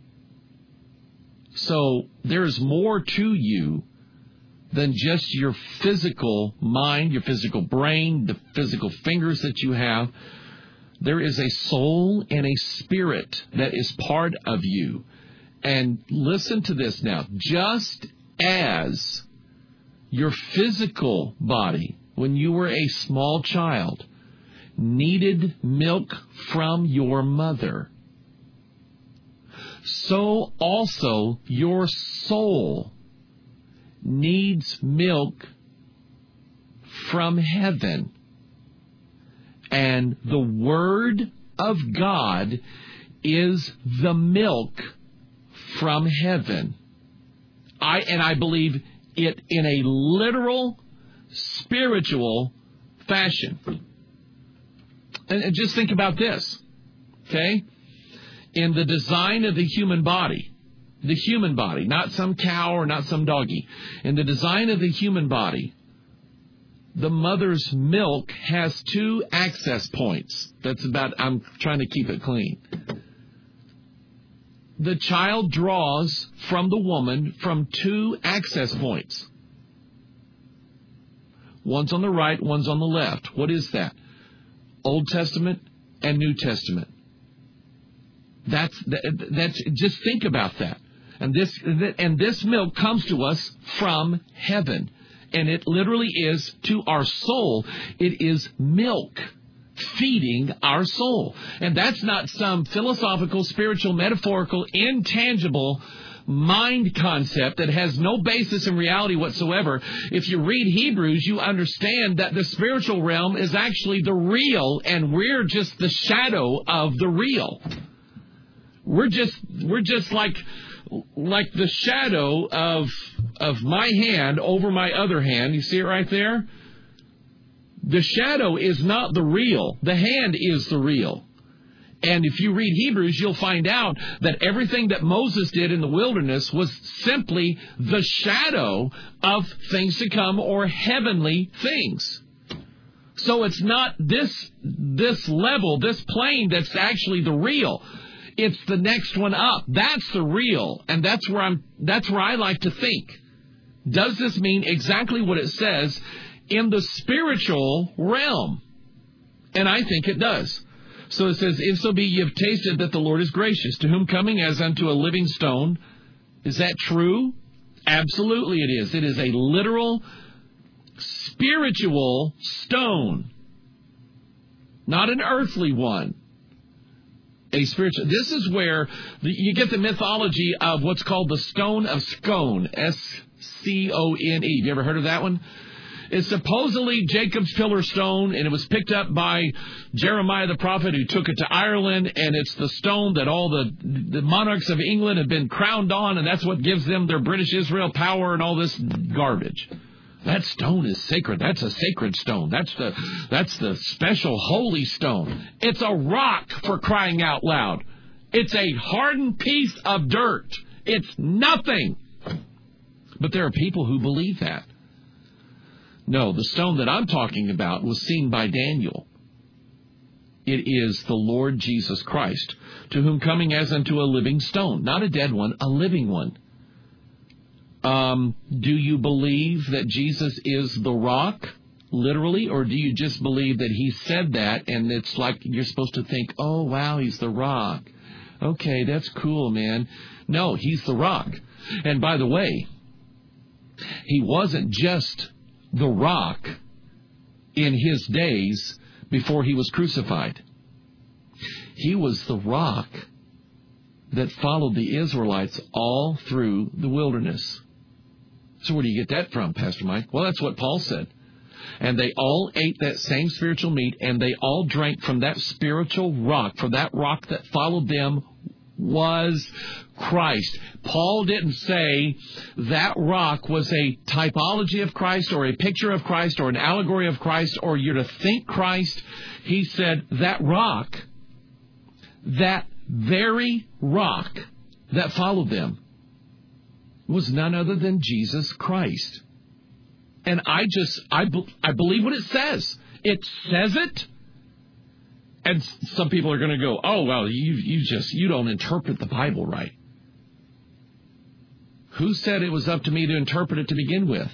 So there's more to you than just your physical mind, your physical brain, the physical fingers that you have. There is a soul and a spirit that is part of you. And listen to this now. Just as your physical body, when you were a small child, needed milk from your mother, so also your soul needs milk from heaven. And the Word of God is the milk from heaven. I and I believe it in a literal, spiritual fashion. And, and just think about this, okay? In the design of the human body, the human body, not some cow or not some doggy. In the design of the human body, the mother's milk has two access points. That's about, I'm trying to keep it clean. The child draws from the woman from two access points. One's on the right, one's on the left. What is that? Old Testament and New Testament. That's, that's, just think about that. And this, and this milk comes to us from heaven. And it literally is, to our soul, it is milk feeding our soul. And that's not some philosophical, spiritual, metaphorical, intangible mind concept that has no basis in reality whatsoever. If you read Hebrews, you understand that the spiritual realm is actually the real, and we're just the shadow of the real. We're just we're just like like the shadow of of my hand over my other hand. You see it right there? The shadow is not the real. The hand is the real. And if you read Hebrews, you'll find out that everything that Moses did in the wilderness was simply the shadow of things to come, or heavenly things. So it's not this this level, this plane that's actually the real. It's the next one up. That's the real. And that's where I'm that's where I like to think. Does this mean exactly what it says in the spiritual realm? And I think it does. So it says, if so be ye have tasted that the Lord is gracious, to whom coming as unto a living stone. Is that true? Absolutely it is. It is a literal, spiritual stone. Not an earthly one. A spiritual. This is where the, you get the mythology of what's called the stone of Scone. S C O N E. Have you ever heard of that one? It's supposedly Jacob's pillar stone, and it was picked up by Jeremiah the prophet, who took it to Ireland, and it's the stone that all the, the monarchs of England have been crowned on, and that's what gives them their British Israel power and all this garbage. That stone is sacred. That's a sacred stone. That's the that's the special holy stone. It's a rock, for crying out loud. It's a hardened piece of dirt. It's nothing. But there are people who believe that. No, the stone that I'm talking about was seen by Daniel. It is the Lord Jesus Christ, to whom coming as unto a living stone. Not a dead one, a living one. Um, do you believe that Jesus is the rock, literally, or do you just believe that he said that, and it's like you're supposed to think, oh, wow, he's the rock. Okay, that's cool, man. No, he's the rock. And by the way, he wasn't just the rock in his days before he was crucified. He was the rock that followed the Israelites all through the wilderness. So where do you get that from, Pastor Mike? Well, that's what Paul said. And they all ate that same spiritual meat, and they all drank from that spiritual rock, for that rock that followed them was Christ. Paul didn't say that rock was a typology of Christ, or a picture of Christ, or an allegory of Christ, or you're to think Christ. He said that rock, that very rock that followed them, was none other than Jesus Christ. And I just, I, I believe what it says. It says it. And some people are going to go, oh, well, you you just, you don't interpret the Bible right. Who said it was up to me to interpret it to begin with?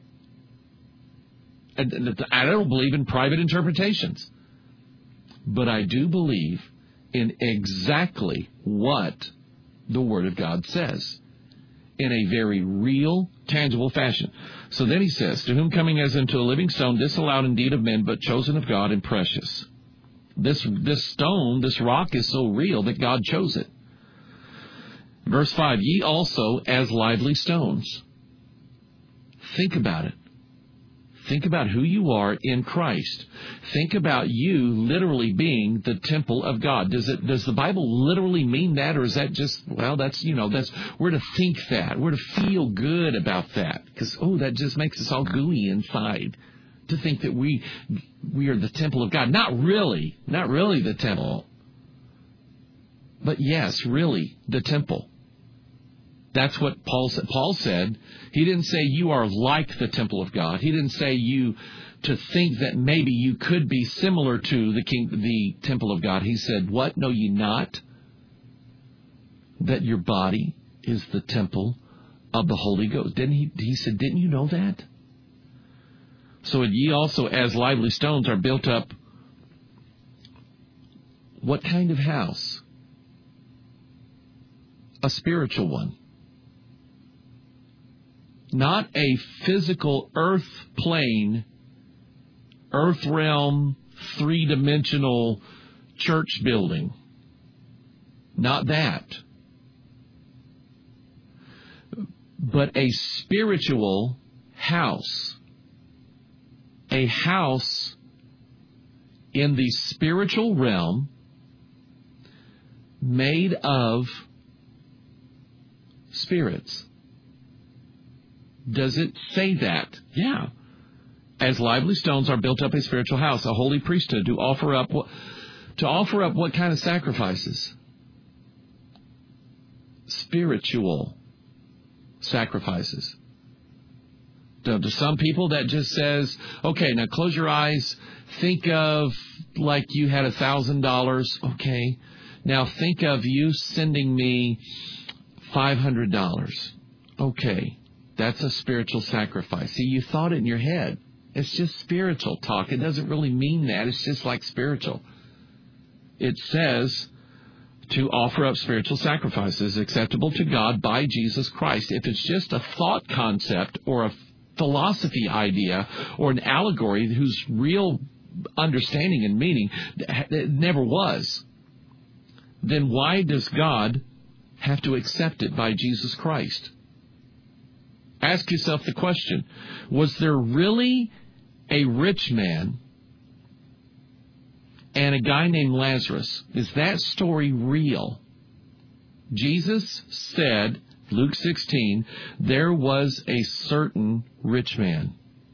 And I don't believe in private interpretations. But I do believe in exactly what the Word of God says, in a very real, tangible fashion. So then he says, to whom coming as unto a living stone, disallowed indeed of men, but chosen of God and precious. This this stone, this rock is so real that God chose it. Verse five, ye also as lively stones. Think about it. Think about who you are in Christ. Think about you literally being the temple of God. Does it? Does the Bible literally mean that, or is that just, well, that's, you know, that's, we're to think that. We're to feel good about that. Because, oh, that just makes us all gooey inside. To think that we we are the temple of God. Not really. Not really the temple. But yes, really the temple. That's what Paul said. Paul said, he didn't say you are like the temple of God. He didn't say you to think that maybe you could be similar to the king, the temple of God. He said, what? Know ye not that your body is the temple of the Holy Ghost? Didn't he? He said, didn't you know that? So ye also, as lively stones, are built up. What kind of house? A spiritual one. Not a physical earth plane, earth realm, three-dimensional church building. Not that. But a spiritual house. A house in the spiritual realm made of spirits. Does it say that? Yeah. As lively stones are built up a spiritual house, a holy priesthood to offer up what, to offer up what kind of sacrifices? Spiritual sacrifices. To, to some people that just says, okay, now close your eyes, think of like you had a thousand dollars. Okay. Now think of you sending me five hundred dollars. Okay. That's a spiritual sacrifice. See, you thought it in your head. It's just spiritual talk. It doesn't really mean that. It's just like spiritual. It says to offer up spiritual sacrifices acceptable to God by Jesus Christ. If it's just a thought concept or a philosophy idea or an allegory whose real understanding and meaning it never was, then why does God have to accept it by Jesus Christ? Ask yourself the question, was there really a rich man and a guy named Lazarus? Is that story real? Jesus said, Luke sixteen, there was a certain rich man.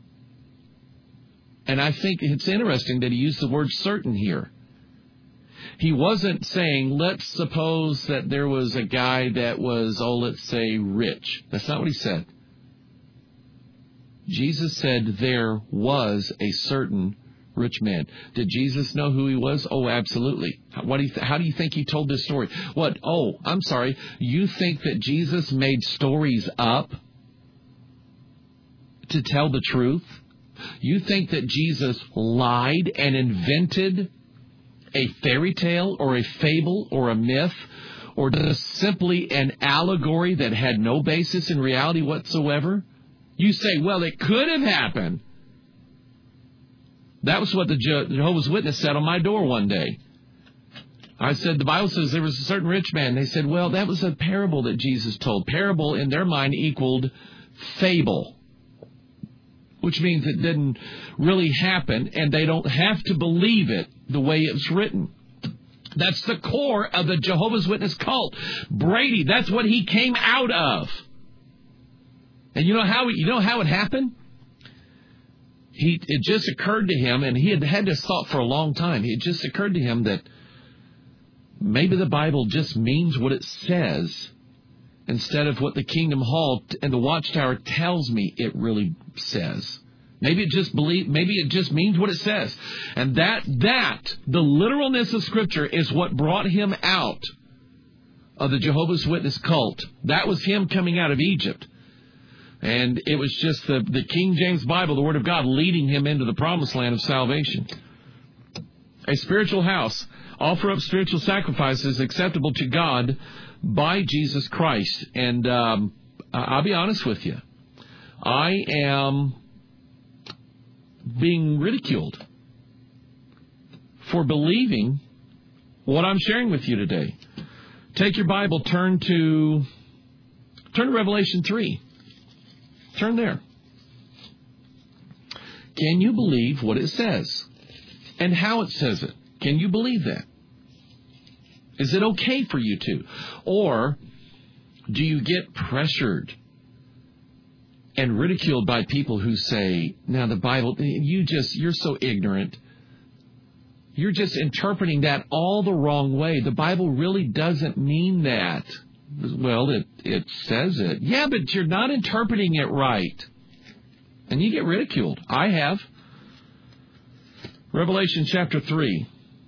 And I think it's interesting that he used the word certain here. He wasn't saying, let's suppose that there was a guy that was, oh, let's say rich. That's not what he said. Jesus said there was a certain rich man. Did Jesus know who he was? Oh, absolutely. What do you th- how do you think he told this story? What? Oh, I'm sorry. You think that Jesus made stories up to tell the truth? You think that Jesus lied and invented a fairy tale or a fable or a myth or just simply an allegory that had no basis in reality whatsoever? You say, well, it could have happened. That was what the Jehovah's Witness said on my door one day. I said, the Bible says there was a certain rich man. They said, well, that was a parable that Jesus told. Parable in their mind equaled fable, which means it didn't really happen, and they don't have to believe it the way it's written. That's the core of the Jehovah's Witness cult. Brady, that's what he came out of. And you know how you know how it happened? He it just occurred to him, and he had had this thought for a long time. It just occurred to him that maybe the Bible just means what it says instead of what the Kingdom Hall and the Watchtower tells me it really says. Maybe it just believe. Maybe it just means what it says, and that that the literalness of Scripture is what brought him out of the Jehovah's Witness cult. That was him coming out of Egypt. And it was just the, the King James Bible, the Word of God, leading him into the promised land of salvation. A spiritual house. Offer up spiritual sacrifices acceptable to God by Jesus Christ. And um, I'll be honest with you. I am being ridiculed for believing what I'm sharing with you today. Take your Bible, turn to turn to Revelation three. Turn there. Can you believe what it says and how it says it? Can you believe that? Is it okay for you to? Or do you get pressured and ridiculed by people who say, now the Bible, you just, you're so ignorant. You're just interpreting that all the wrong way. The Bible really doesn't mean that. Well, it, it says it. Yeah, but you're not interpreting it right. And you get ridiculed. I have. Revelation chapter three.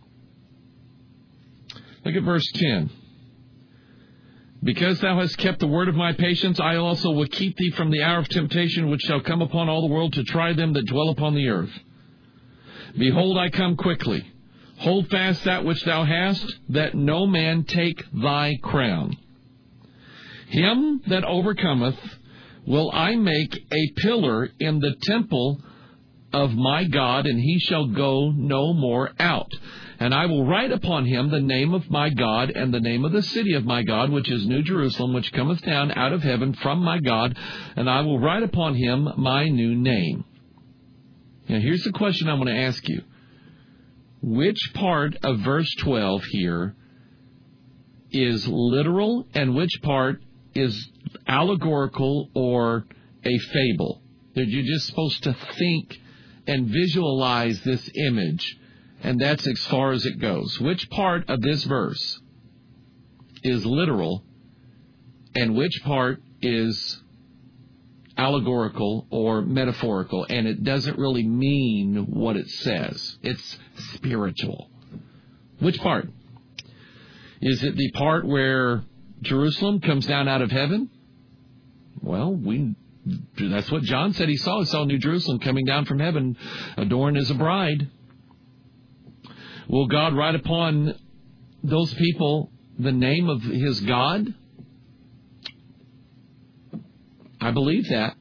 Look at verse ten. Because thou hast kept the word of my patience, I also will keep thee from the hour of temptation which shall come upon all the world to try them that dwell upon the earth. Behold, I come quickly. Hold fast that which thou hast, that no man take thy crown. Him that overcometh will I make a pillar in the temple of my God, and he shall go no more out. And I will write upon him the name of my God, and the name of the city of my God, which is New Jerusalem, which cometh down out of heaven from my God, and I will write upon him my new name. Now, here's the question I want to ask you. Which part of verse twelve here is literal, and which part is allegorical or a fable? That you're just supposed to think and visualize this image, and that's as far as it goes. Which part of this verse is literal, and which part is allegorical or metaphorical, and it doesn't really mean what it says? It's spiritual. Which part? Is it the part where Jerusalem comes down out of heaven? Well, we that's what John said he saw. He saw New Jerusalem coming down from heaven, adorned as a bride. Will God write upon those people the name of his God? I believe that.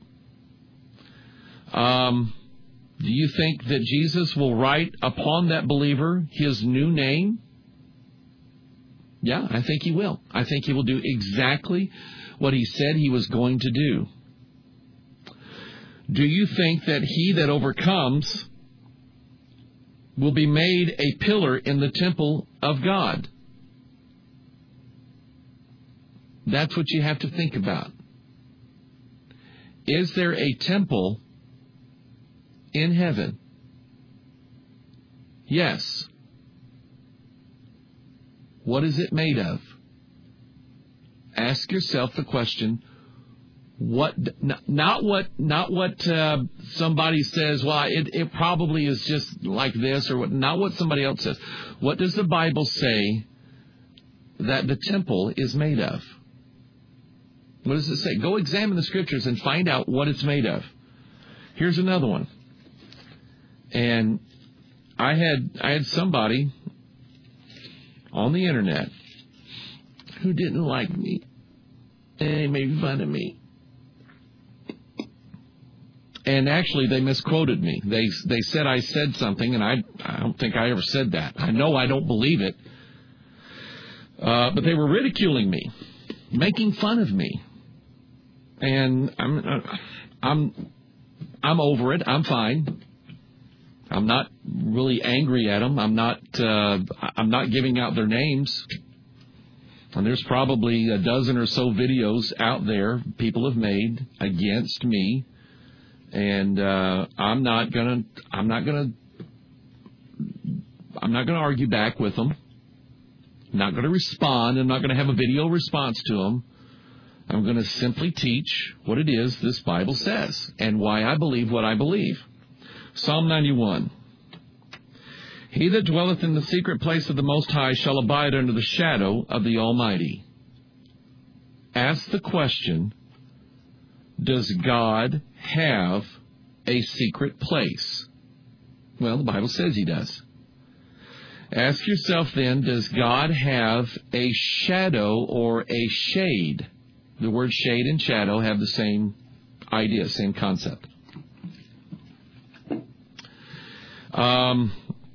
Um, do you think that Jesus will write upon that believer his new name? Yeah, I think he will. I think he will do exactly what he said he was going to do. Do you think that he that overcomes will be made a pillar in the temple of God? That's what you have to think about. Is there a temple in heaven? Yes. What is it made of? Ask yourself the question, what, not what, not what uh, somebody says, well, it, it probably is just like this, or what, not what somebody else says. What does the Bible say that the temple is made of? What does it say? Go examine the scriptures and find out what it's made of. Here's another one. And I had I had somebody on the internet who didn't like me. And they made fun of me. And actually, they misquoted me. They they said I said something, and I, I don't think I ever said that. I know I don't believe it. Uh, but they were ridiculing me, making fun of me. And I'm I'm I'm over it. I'm fine. I'm not really angry at them. I'm not uh, I'm not giving out their names. And there's probably a dozen or so videos out there people have made against me. And uh, I'm not gonna I'm not gonna I'm not gonna argue back with them. I'm not gonna respond. I'm not gonna have a video response to them. I'm going to simply teach what it is this Bible says and why I believe what I believe. Psalm ninety-one. He that dwelleth in the secret place of the Most High shall abide under the shadow of the Almighty. Ask the question, does God have a secret place? Well, the Bible says he does. Ask yourself then, does God have a shadow or a shade? The word shade and shadow have the same idea, same concept. Um,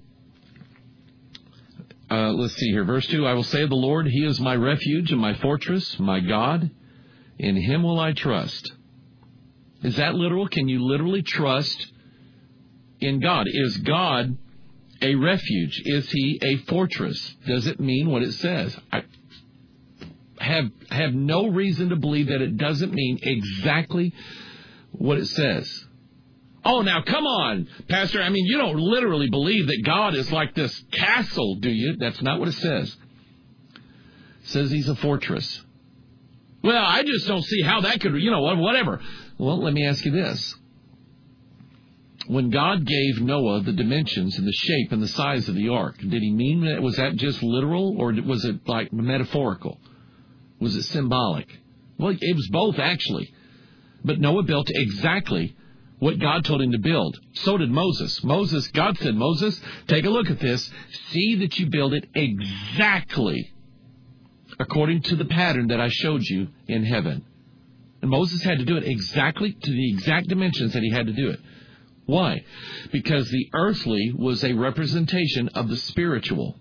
uh, let's see here. Verse two, I will say of the Lord, he is my refuge and my fortress, my God. In him will I trust. Is that literal? Can you literally trust in God? Is God a refuge? Is he a fortress? Does it mean what it says? I have have no reason to believe that it doesn't mean exactly what it says. Oh, now, come on, Pastor. I mean, you don't literally believe that God is like this castle, do you? That's not what it says. It says he's a fortress. Well, I just don't see how that could, you know, whatever. Well, let me ask you this. When God gave Noah the dimensions and the shape and the size of the ark, did he mean that? Was that just literal, or was it like metaphorical? Was it symbolic? Well, it was both, actually. But Noah built exactly what God told him to build. So did Moses. Moses, God said, Moses, take a look at this. See that you build it exactly according to the pattern that I showed you in heaven. And Moses had to do it exactly to the exact dimensions that he had to do it. Why? Because the earthly was a representation of the spiritual.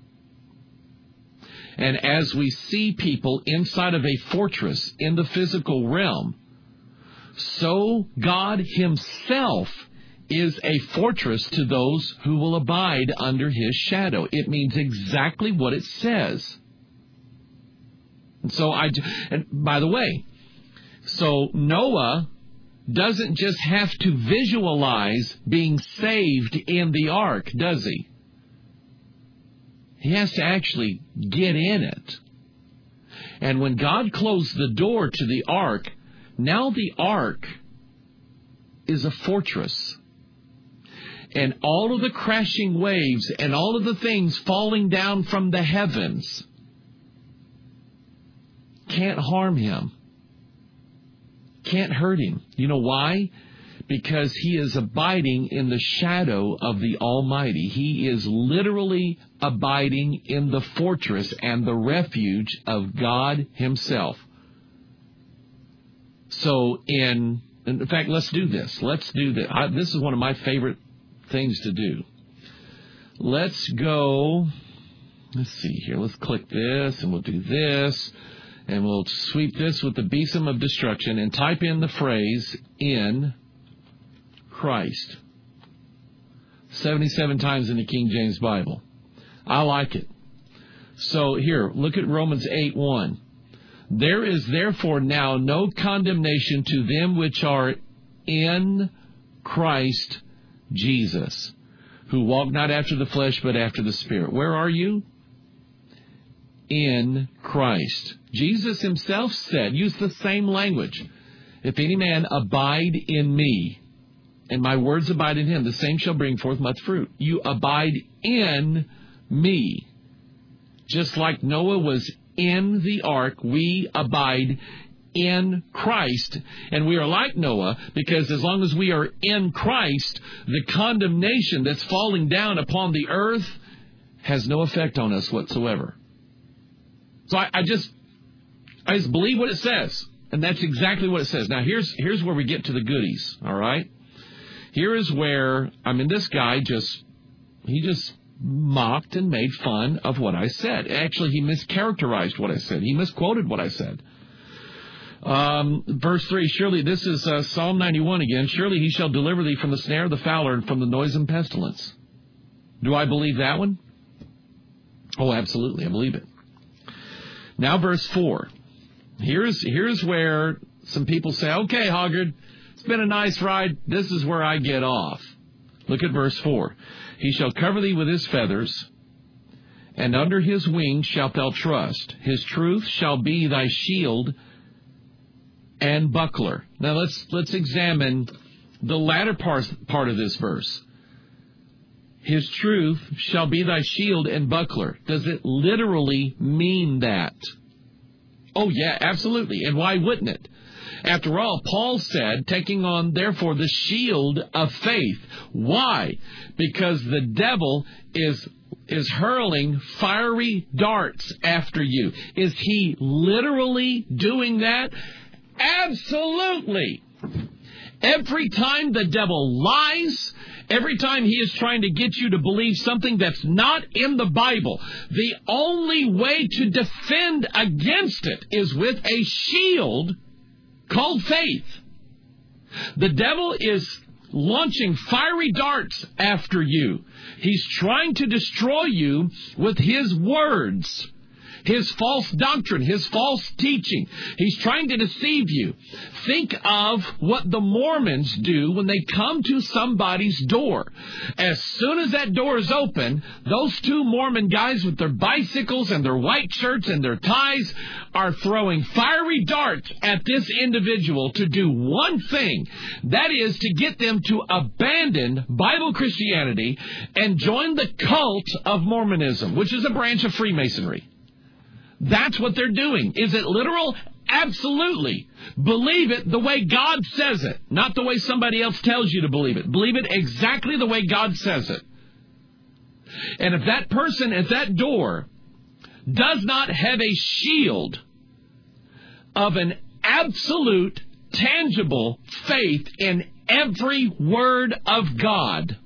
And as we see people inside of a fortress in the physical realm, so God himself is a fortress to those who will abide under his shadow. It means exactly what it says. And so I, and by the way, so Noah doesn't just have to visualize being saved in the ark, does he? He has to actually get in it. And when God closed the door to the ark, now the ark is a fortress. And all of the crashing waves and all of the things falling down from the heavens can't harm him. Can't hurt him. You know why? Because he is abiding in the shadow of the Almighty. He is literally abiding in the fortress and the refuge of God himself. So in, in fact, let's do this. Let's do this. I, this is one of my favorite things to do. Let's go, let's see here. Let's click this and we'll do this. And we'll sweep this with the besom of destruction and type in the phrase, in Christ. seventy-seven times in the King James Bible. I like it. So here, look at Romans eight one. There is therefore now no condemnation to them which are in Christ Jesus, who walk not after the flesh but after the Spirit. Where are you? In Christ. Jesus himself said, use the same language. If any man abide in me, and my words abide in him, the same shall bring forth much fruit. You abide in me. Just like Noah was in the ark, we abide in Christ. And we are like Noah, because as long as we are in Christ, the condemnation that's falling down upon the earth has no effect on us whatsoever. So I, I just I just believe what it says. And that's exactly what it says. Now, here's here's where we get to the goodies, all right? Here is where, I mean, this guy just, he just mocked and made fun of what I said. Actually, he mischaracterized what I said. He misquoted what I said. Um, verse three, surely, this is uh, Psalm ninety-one again. Surely he shall deliver thee from the snare of the fowler and from the noisome pestilence. Do I believe that one? Oh, absolutely, I believe it. Now, verse four. Here's here's where some people say, okay, Hoggard, it's been a nice ride. This is where I get off. Look at verse four. He shall cover thee with his feathers, and under his wings shalt thou trust. His truth shall be thy shield and buckler. Now, let's let's examine the latter part, part of this verse. His truth shall be thy shield and buckler. Does it literally mean that? Oh, yeah, absolutely. And why wouldn't it? After all, Paul said, taking on, therefore, the shield of faith. Why? Because the devil is, is hurling fiery darts after you. Is he literally doing that? Absolutely. Every time the devil lies, every time he is trying to get you to believe something that's not in the Bible, the only way to defend against it is with a shield called faith. The devil is launching fiery darts after you. He's trying to destroy you with his words. his false doctrine, his false teaching. He's trying to deceive you. Think of what the Mormons do when they come to somebody's door. As soon as that door is open, those two Mormon guys with their bicycles and their white shirts and their ties are throwing fiery darts at this individual to do one thing. That is to get them to abandon Bible Christianity and join the cult of Mormonism, which is a branch of Freemasonry. That's what they're doing. Is it literal? Absolutely. Believe it the way God says it, not the way somebody else tells you to believe it. Believe it exactly the way God says it. And if that person at that door does not have a shield of an absolute, tangible faith in every word of God,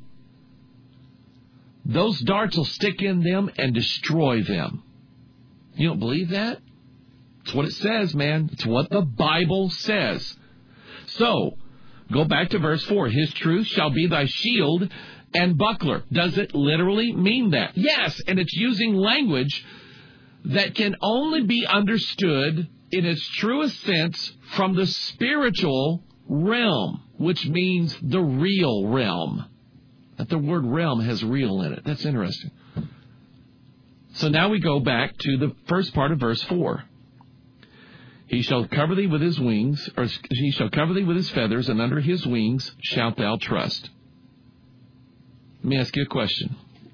those darts will stick in them and destroy them. You don't believe that? It's what it says, man. It's what the Bible says. So, go back to verse four. His truth shall be thy shield and buckler. Does it literally mean that? Yes, and it's using language that can only be understood in its truest sense from the spiritual realm, which means the real realm. That the word realm has real in it. That's interesting. So now we go back to the first part of verse four. He shall cover thee with his wings, or he shall cover thee with his feathers, and under his wings shalt thou trust. Let me ask you a question.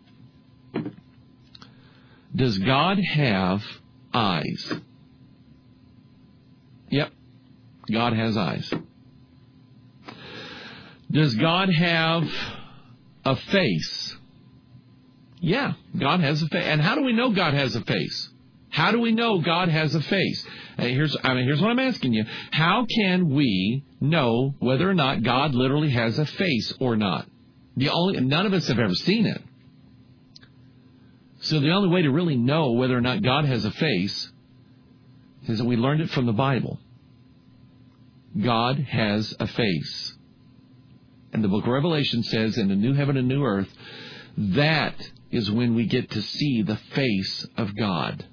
Does God have eyes? Yep, God has eyes. Does God have a face? Yeah, God has a face. And how do we know God has a face? How do we know God has a face? And here's, I mean, here's what I'm asking you. How can we know whether or not God literally has a face or not? The only, none of us have ever seen it. So the only way to really know whether or not God has a face is that we learned it from the Bible. God has a face. And the book of Revelation says in the new heaven and new earth, that is when we get to see the face of God.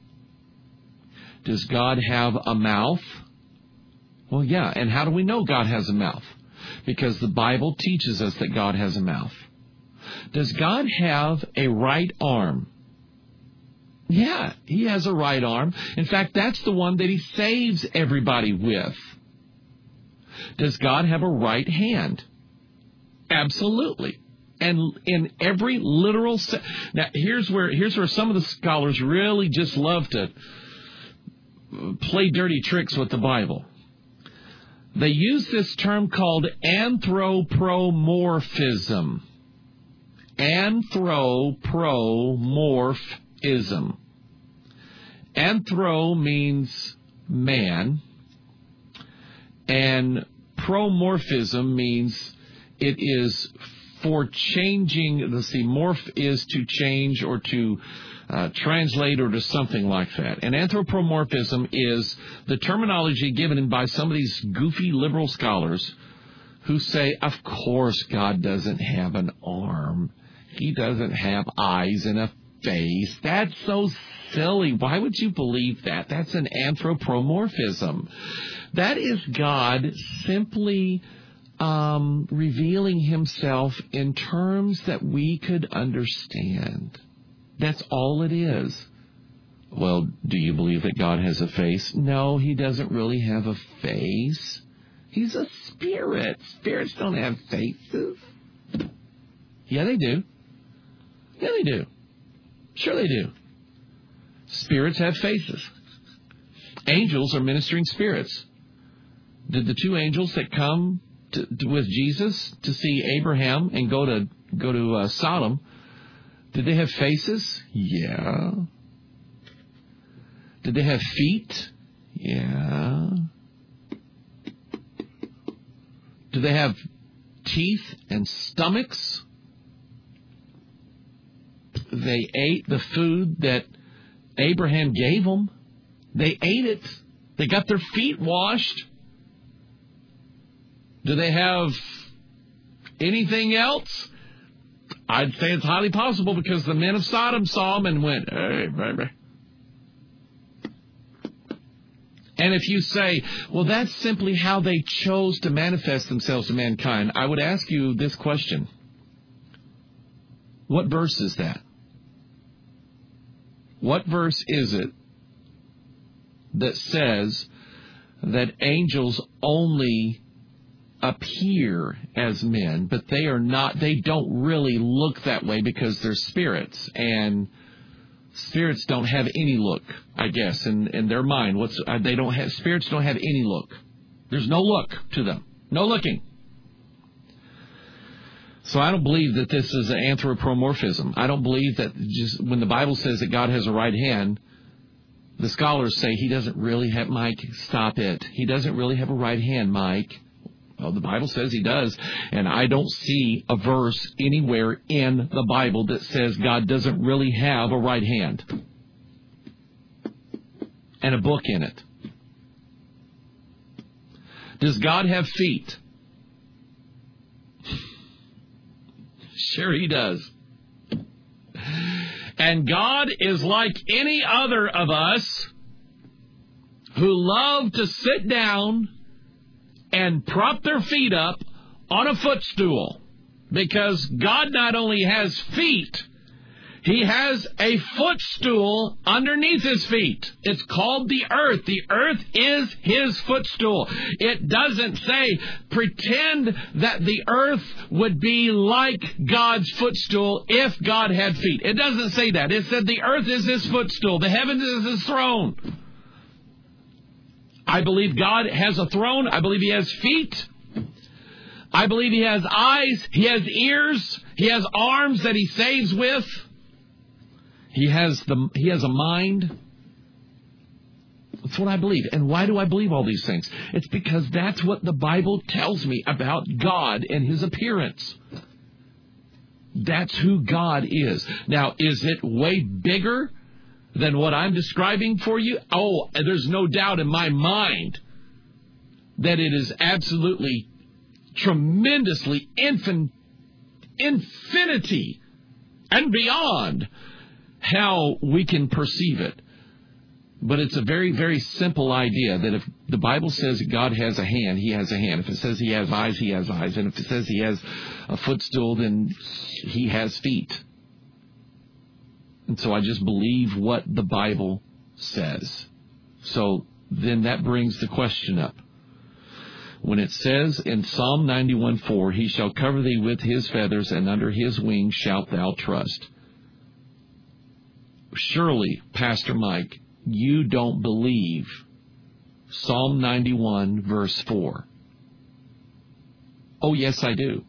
Does God have a mouth? Well, yeah. And how do we know God has a mouth? Because the Bible teaches us that God has a mouth. Does God have a right arm? Yeah, he has a right arm. In fact, that's the one that he saves everybody with. Does God have a right hand? Absolutely. And in every literal sense. Now, here's where here's where some of the scholars really just love to play dirty tricks with the Bible. They use this term called anthropomorphism. Anthropomorphism. Anthro means man, and promorphism means it is for changing. Let's see, morph is to change or to uh, translate or to something like that. And anthropomorphism is the terminology given by some of these goofy liberal scholars who say, of course God doesn't have an arm. He doesn't have eyes and a face. That's so silly. Why would you believe that? That's an anthropomorphism. That is God simply um, revealing himself in terms that we could understand. That's all it is. Well, do you believe that God has a face? No, he doesn't really have a face. He's a spirit. Spirits don't have faces. Yeah, they do. Yeah, they do. Sure they do. Spirits have faces. Angels are ministering spirits. Did the two angels that come to, to, with Jesus to see Abraham and go to go to uh, Sodom, did they have faces? Yeah. Did they have feet? Yeah. Do they have teeth and stomachs? They ate the food that Abraham gave them. They ate it. They got their feet washed. Do they have anything else? I'd say it's highly possible because the men of Sodom saw them and went, hey, baby. And if you say, well, that's simply how they chose to manifest themselves to mankind, I would ask you this question. What verse is that? What verse is it that says that angels only appear as men, but they are not, they don't really look that way because they're spirits, and spirits don't have any look, I guess, in, in their mind. What's uh, they don't have spirits don't have any look. There's no look to them. No looking. So I don't believe that this is an anthropomorphism. I don't believe that just when the Bible says that God has a right hand, the scholars say he doesn't really have, Mike, stop it. He doesn't really have a right hand, Mike. Well, the Bible says he does, and I don't see a verse anywhere in the Bible that says God doesn't really have a right hand and a book in it. Does God have feet? Sure he does. And God is like any other of us who love to sit down and prop their feet up on a footstool, because God not only has feet, he has a footstool underneath his feet. It's called the earth. The earth is his footstool. It doesn't say pretend that the earth would be like God's footstool if God had feet. It doesn't say that. It said the earth is his footstool. The heavens is his throne. I believe God has a throne. I believe he has feet. I believe he has eyes. He has ears. He has arms that he saves with. He has the he has a mind. That's what I believe. And why do I believe all these things? It's because that's what the Bible tells me about God and his appearance. That's who God is. Now, is it way bigger than what I'm describing for you? Oh, there's no doubt in my mind that it is absolutely tremendously infin- infinity and beyond how we can perceive it. But it's a very, very simple idea that if the Bible says that God has a hand, he has a hand. If it says he has eyes, he has eyes. And if it says he has a footstool, then he has feet. And so I just believe what the Bible says. So then that brings the question up. When it says in Psalm ninety-one four, he shall cover thee with his feathers, and under his wings shalt thou trust. Surely, Pastor Mike, you don't believe Psalm ninety-one verse four. Oh, yes, I do.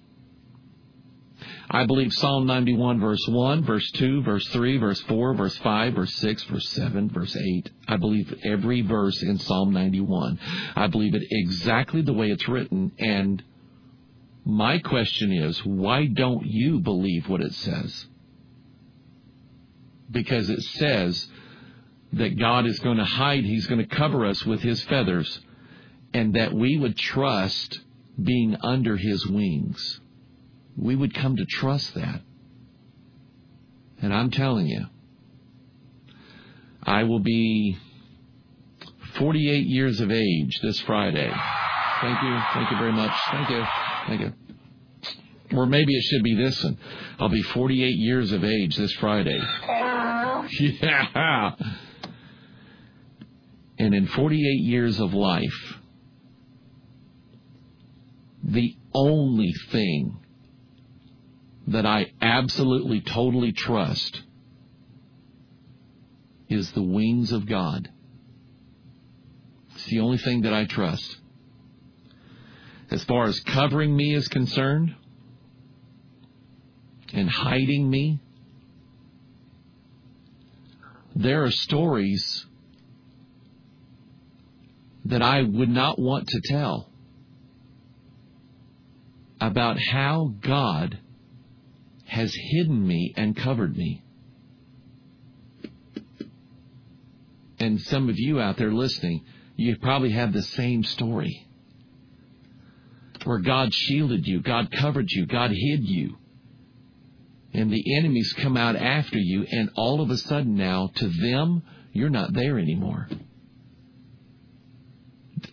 I believe Psalm ninety-one verse one, verse two, verse three, verse four, verse five, verse six, verse seven, verse eight. I believe every verse in Psalm ninety-one. I believe it exactly the way it's written. And my question is, why don't you believe what it says? Because it says that God is going to hide, he's going to cover us with his feathers, and that we would trust being under his wings. We would come to trust that. And I'm telling you, I will be forty-eight years of age this Friday. Thank you. Thank you very much. Thank you. Thank you. Or maybe it should be this one. I'll be forty-eight years of age this Friday. Yeah. And in forty-eight years of life, the only thing that I absolutely, totally trust is the wings of God. It's the only thing that I trust. As far as covering me is concerned and hiding me, there are stories that I would not want to tell about how God has hidden me and covered me. And some of you out there listening, you probably have the same story, where God shielded you, God covered you, God hid you. And the enemies come out after you, and all of a sudden now, to them, you're not there anymore.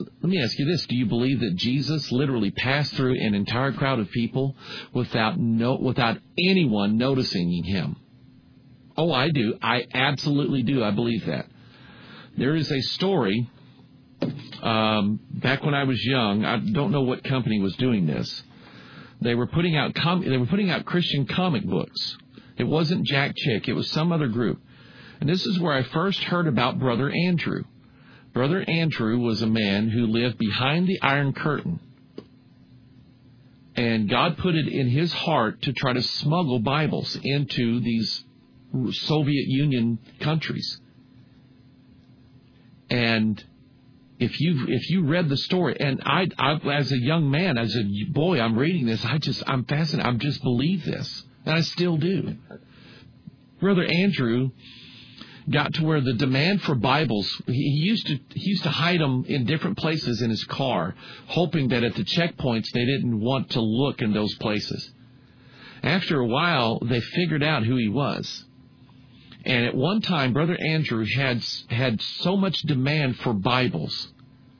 let me ask you this. Do you believe that Jesus literally passed through an entire crowd of people without no, without anyone noticing him? Oh, I do. I absolutely do. I believe that. There is a story, um, back when I was young, I don't know what company was doing this. They were putting out com- they were putting out Christian comic books. It wasn't Jack Chick. It was some other group. And this is where I first heard about Brother Andrew. Brother Andrew was a man who lived behind the Iron Curtain. And God put it in his heart to try to smuggle Bibles into these Soviet Union countries. And if you if you read the story, and I, I as a young man, as a boy, I'm reading this, I just I'm fascinated. I just believe this, and I still do. Brother Andrew got to where the demand for Bibles, he, he used to he used to hide them in different places in his car, hoping that at the checkpoints they didn't want to look in those places. After a while, they figured out who he was. And at one time, Brother Andrew had had so much demand for Bibles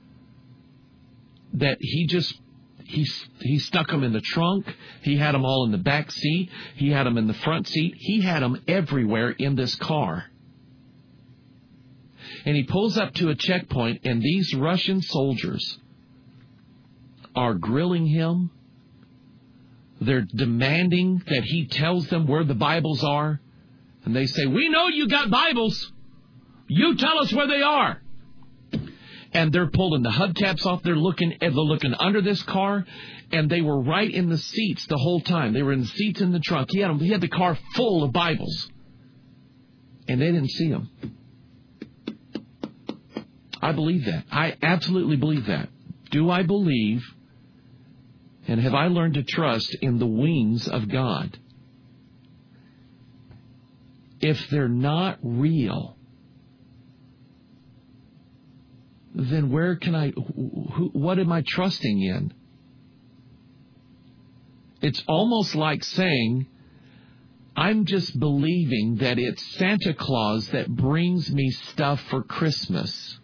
that he just he he stuck them in the trunk. He had them all in the back seat. He had them in the front seat. He had them everywhere in this car. And he pulls up to a checkpoint, and these Russian soldiers are grilling him. They're demanding that he tells them where the Bibles are. And they say, "We know you got Bibles. You tell us where they are." And they're pulling the hubcaps off. They're looking, they're looking under this car, and they were right in the seats the whole time. They were in the seats in the trunk. He had them, he had the car full of Bibles, and they didn't see them. I believe that. I absolutely believe that. Do I believe, and have I learned to trust in the wings of God? If they're not real, then where can I, who, what am I trusting in? It's almost like saying, I'm just believing that it's Santa Claus that brings me stuff for Christmas.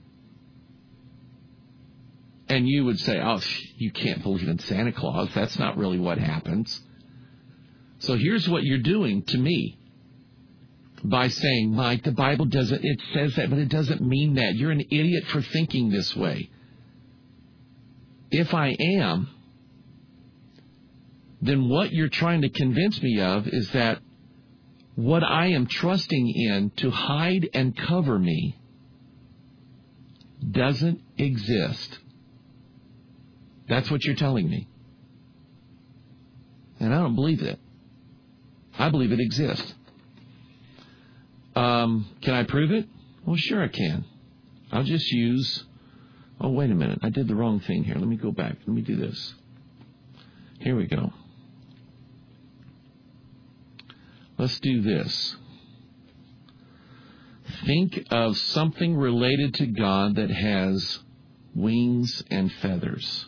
And you would say, oh, you can't believe in Santa Claus. That's not really what happens. So here's what you're doing to me. By saying, Mike, the Bible doesn't, it says that, but it doesn't mean that. You're an idiot for thinking this way. If I am, then what you're trying to convince me of is that what I am trusting in to hide and cover me doesn't exist. That's what you're telling me. And I don't believe it. I believe it exists. Um, can I prove it? Well, sure I can. I'll just use... Oh, wait a minute. I did the wrong thing here. Let me go back. Let me do this. Here we go. Let's do this. Think of something related to God that has wings and feathers.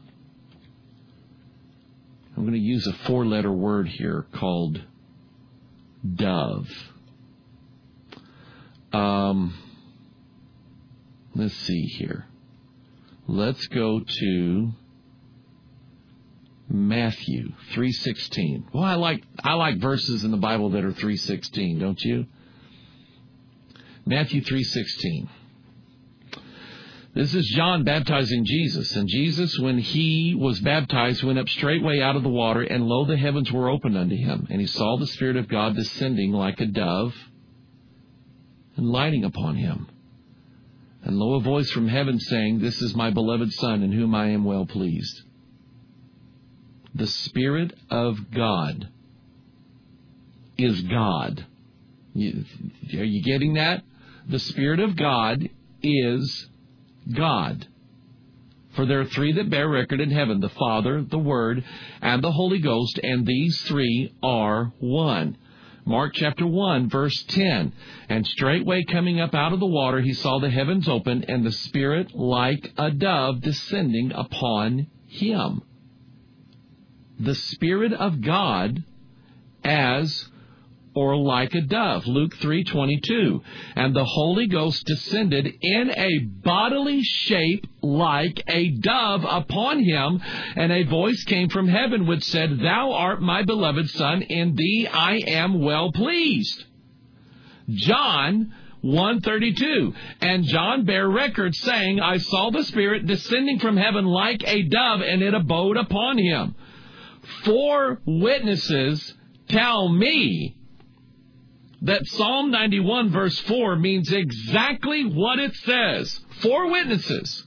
I'm going to use a four-letter word here called dove. Um, let's see here. Let's go to Matthew three sixteen. Well, I like I like verses in the Bible that are three sixteen, don't you? Matthew three sixteen. This is John baptizing Jesus. And Jesus, when he was baptized, went up straightway out of the water, and lo, the heavens were opened unto him. And he saw the Spirit of God descending like a dove and lighting upon him. And lo, a voice from heaven saying, This is my beloved Son, in whom I am well pleased. The Spirit of God is God. You, are you getting that? The Spirit of God is God. For there are three that bear record in heaven, the Father, the Word, and the Holy Ghost, and these three are one. Mark chapter one, verse ten. And straightway coming up out of the water, he saw the heavens open, and the Spirit like a dove descending upon him. The Spirit of God as or like a dove. Luke three twenty-two. And the Holy Ghost descended in a bodily shape like a dove upon him, and a voice came from heaven which said, Thou art my beloved Son, in thee I am well pleased. John one thirty-two. And John bare record, saying, I saw the Spirit descending from heaven like a dove, and it abode upon him. Four witnesses tell me that Psalm ninety-one verse four means exactly what it says. Four witnesses.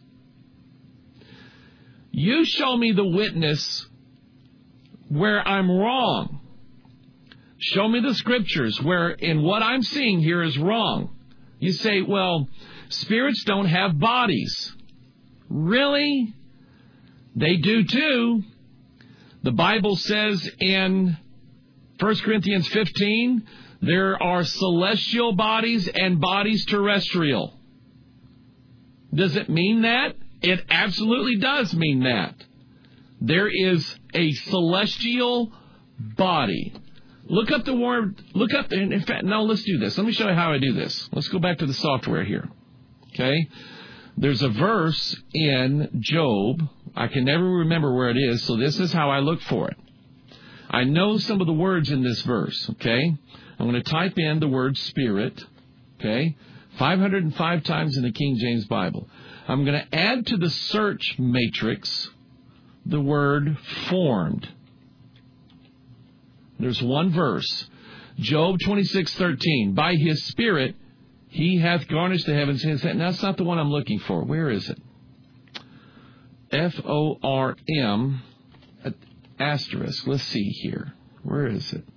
You show me the witness where I'm wrong. Show me the scriptures where in what I'm seeing here is wrong. You say, well, spirits don't have bodies. Really? They do too. The Bible says in First Corinthians fifteen, there are celestial bodies and bodies terrestrial. Does it mean that? It absolutely does mean that. There is a celestial body. Look up the word, look up, in fact, no, let's do this. Let me show you how I do this. Let's go back to the software here. Okay? There's a verse in Job. I can never remember where it is, so this is how I look for it. I know some of the words in this verse, okay? I'm going to type in the word spirit, okay? five hundred five times in the King James Bible. I'm going to add to the search matrix the word formed. There's one verse. Job twenty-six thirteen. By his Spirit he hath garnished the heavens. And that's not the one I'm looking for. Where is it? F O R M asterisk. Let's see here. Where is it?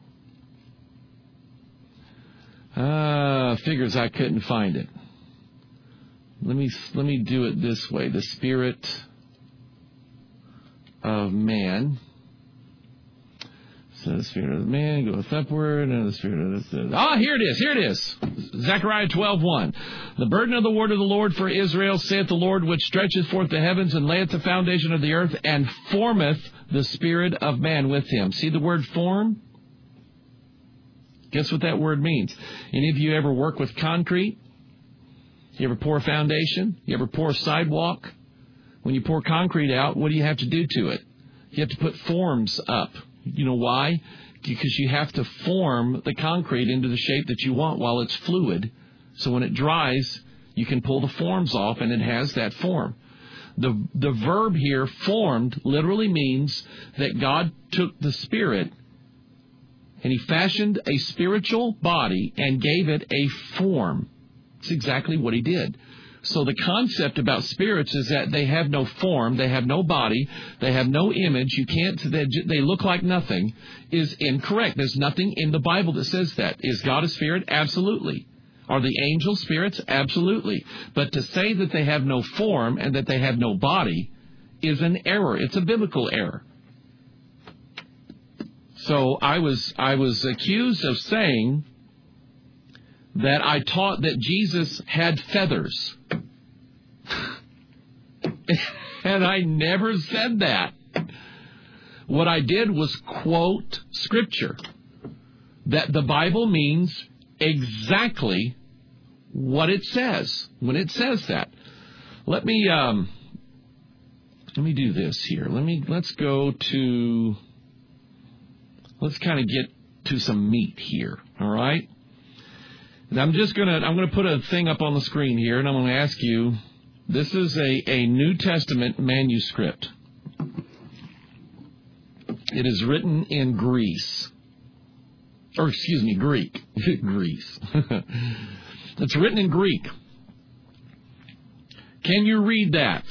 Ah, uh, figures I couldn't find it. Let me let me do it this way. The Spirit of man. So the Spirit of man goeth upward, and the Spirit of this. Ah, here it is, here it is. Zechariah twelve one. The burden of the word of the Lord for Israel, saith the Lord, which stretcheth forth the heavens, and layeth the foundation of the earth, and formeth the spirit of man with him. See the word form? Guess what that word means? Any of you ever work with concrete? You ever pour a foundation? You ever pour a sidewalk? When you pour concrete out, what do you have to do to it? You have to put forms up. You know why? Because you have to form the concrete into the shape that you want while it's fluid. So when it dries, you can pull the forms off and it has that form. The the verb here, formed, literally means that God took the Spirit and He fashioned a spiritual body and gave it a form. It's exactly what He did. So the concept about spirits is that they have no form, they have no body, they have no image, you can't, they, they look like nothing, is incorrect. There's nothing in the Bible that says that. Is God a spirit? Absolutely. Are the angels spirits? Absolutely. But to say that they have no form and that they have no body is an error. It's a biblical error. So I was I was accused of saying that I taught that Jesus had feathers. And I never said that. What I did was quote Scripture. That the Bible means exactly what it says when it says that. Let me um, let me do this here. Let me let's go to let's kind of get to some meat here. All right. And I'm just gonna I'm gonna put a thing up on the screen here, and I'm gonna ask you. This is a, a New Testament manuscript. It is written in Greece. Or excuse me, Greek. Greece. It's written in Greek. Can you read that?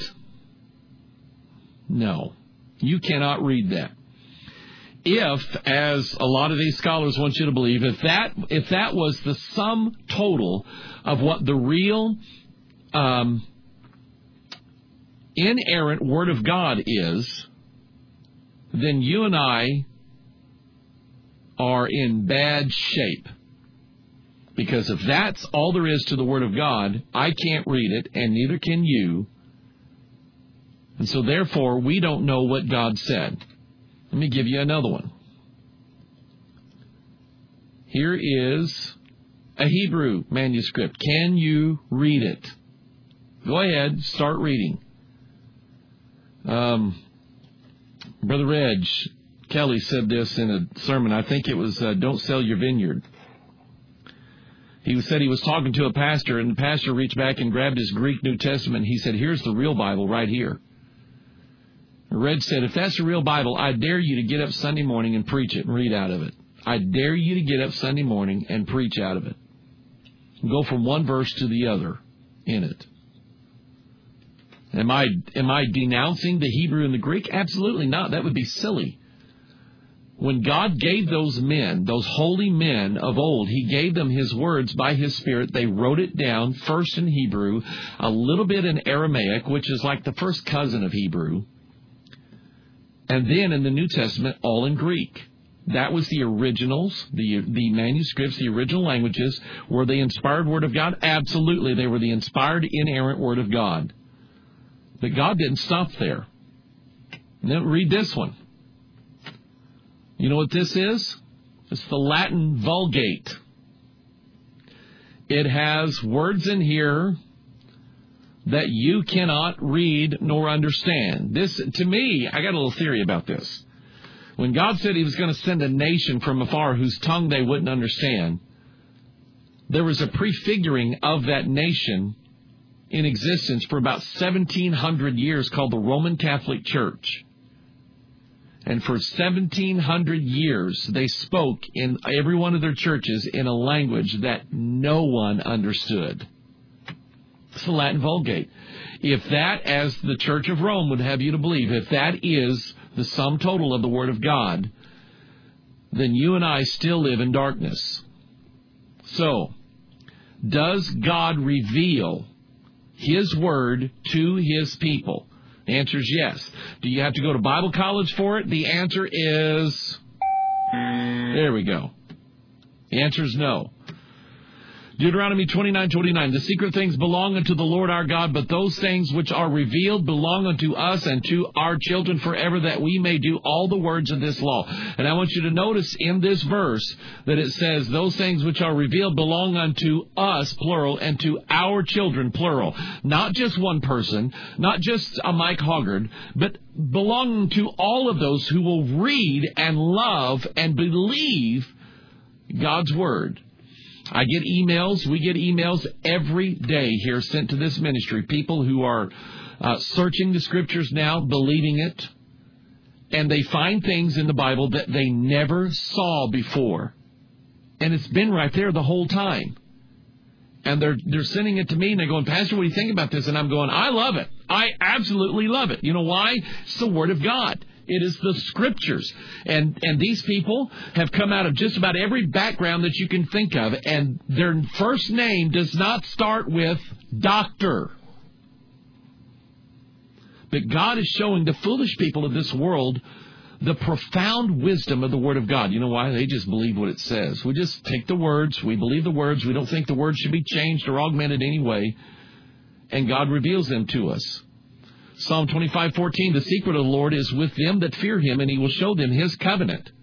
No. You cannot read that. If, as a lot of these scholars want you to believe, if that if that was the sum total of what the real um, inerrant Word of God is, then you and I are in bad shape. Because if that's all there is to the Word of God, I can't read it, and neither can you. And so therefore, we don't know what God said. Let me give you another one. Here is a Hebrew manuscript. Can you read it? Go ahead, start reading. Um, Brother Reg Kelly said this in a sermon. I think it was, uh, Don't Sell Your Vineyard. He said he was talking to a pastor, and the pastor reached back and grabbed his Greek New Testament. He said, here's the real Bible right here. Reg said, if that's the real Bible, I dare you to get up Sunday morning and preach it and read out of it. I dare you to get up Sunday morning and preach out of it. Go from one verse to the other in it. Am I, am I denouncing the Hebrew and the Greek? Absolutely not. That would be silly. When God gave those men, those holy men of old, He gave them His words by His Spirit. They wrote it down first in Hebrew, a little bit in Aramaic, which is like the first cousin of Hebrew, and then in the New Testament, all in Greek. That was the originals, the the manuscripts, the original languages. Were they inspired Word of God? Absolutely. They were the inspired, inerrant Word of God. But God didn't stop there. Now read this one. You know what this is? It's the Latin Vulgate. It has words in here that you cannot read nor understand. This, to me, I got a little theory about this. When God said He was going to send a nation from afar whose tongue they wouldn't understand, there was a prefiguring of that nation in existence for about seventeen hundred years called the Roman Catholic Church. And for seventeen hundred years, they spoke in every one of their churches in a language that no one understood. It's the Latin Vulgate. If that, as the Church of Rome would have you to believe, if that is the sum total of the Word of God, then you and I still live in darkness. So, does God reveal His Word to His people? The answer is yes. Do you have to go to Bible college for it? The answer is... There we go. The answer is no. Deuteronomy twenty-nine twenty-nine. The secret things belong unto the Lord our God, but those things which are revealed belong unto us and to our children forever, that we may do all the words of this law. And I want you to notice in this verse that it says those things which are revealed belong unto us, plural, and to our children, plural. Not just one person, not just a Mike Hoggard, but belonging to all of those who will read and love and believe God's Word. I get emails. We get emails every day here sent to this ministry. People who are uh, searching the Scriptures now, believing it, and they find things in the Bible that they never saw before. And it's been right there the whole time. And they're they're sending it to me, and they're going, Pastor, what do you think about this? And I'm going, I love it. I absolutely love it. You know why? It's the Word of God. It is the Scriptures. And and these people have come out of just about every background that you can think of. And their first name does not start with doctor. But God is showing the foolish people of this world the profound wisdom of the Word of God. You know why? They just believe what it says. We just take the words. We believe the words. We don't think the words should be changed or augmented anyway. And God reveals them to us. Psalm twenty-five fourteen, the secret of the Lord is with them that fear Him, and He will show them His covenant.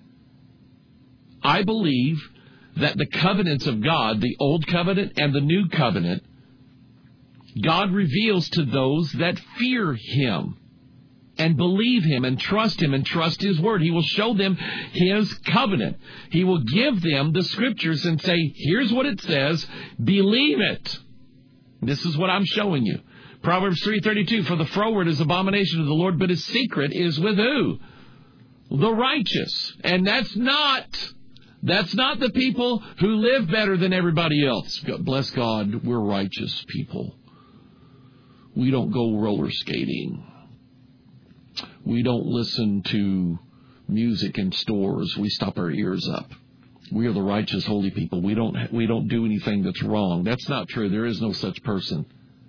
I believe that the covenants of God, the Old Covenant and the New Covenant, God reveals to those that fear Him and believe Him and trust Him and trust His Word. He will show them His covenant. He will give them the Scriptures and say, here's what it says, believe it. This is what I'm showing you. Proverbs three thirty-two, for the froward is abomination of the Lord, but his secret is with who? The righteous. And that's not, that's not the people who live better than everybody else. Bless God, we're righteous people. We don't go roller skating. We don't listen to music in stores. We stop our ears up. We are the righteous, holy people. We don't, we don't do anything that's wrong. That's not true. There is no such person.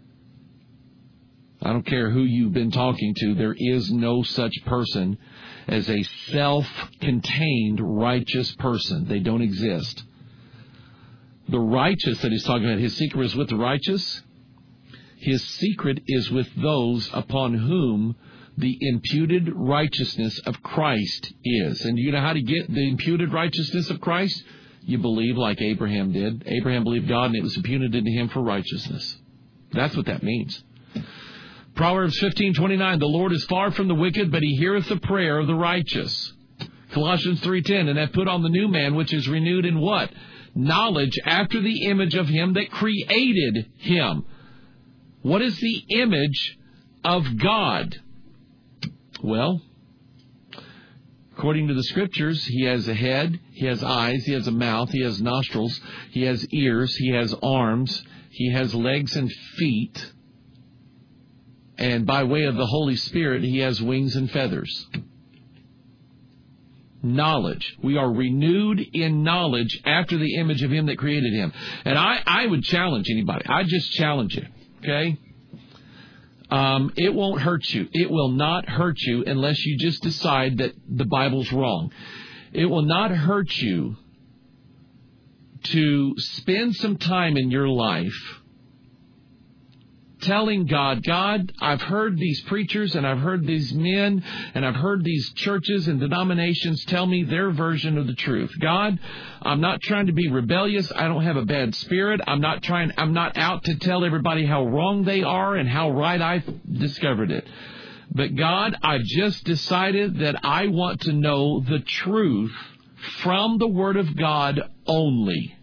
I don't care who you've been talking to. There is no such person as a self-contained righteous person. They don't exist. The righteous that he's talking about, his secret is with the righteous. His secret is with those upon whom the imputed righteousness of Christ is. And do you know how to get the imputed righteousness of Christ? you believe like Abraham did. Abraham believed God, and it was imputed into him for righteousness. That's what that means. Proverbs fifteen twenty-nine, the Lord is far from the wicked, but he heareth the prayer of the righteous. Colossians three ten, and have put on the new man, which is renewed in what? Knowledge after the image of him that created him. What is the image of God? Well, according to the Scriptures, he has a head, he has eyes, he has a mouth, he has nostrils, he has ears, he has arms, he has legs and feet. And by way of the Holy Spirit, he has wings and feathers. Knowledge. We are renewed in knowledge after the image of him that created him. And I, I would challenge anybody. I just challenge you. Okay? Um, it won't hurt you. It will not hurt you unless you just decide that the Bible's wrong. It will not hurt you to spend some time in your life telling God, God, I've heard these preachers and I've heard these men and I've heard these churches and denominations tell me their version of the truth. God, I'm not trying to be rebellious. I don't have a bad spirit. I'm not trying, I'm not out to tell everybody how wrong they are and how right I've discovered it. But God, I've just decided that I want to know the truth from the Word of God only.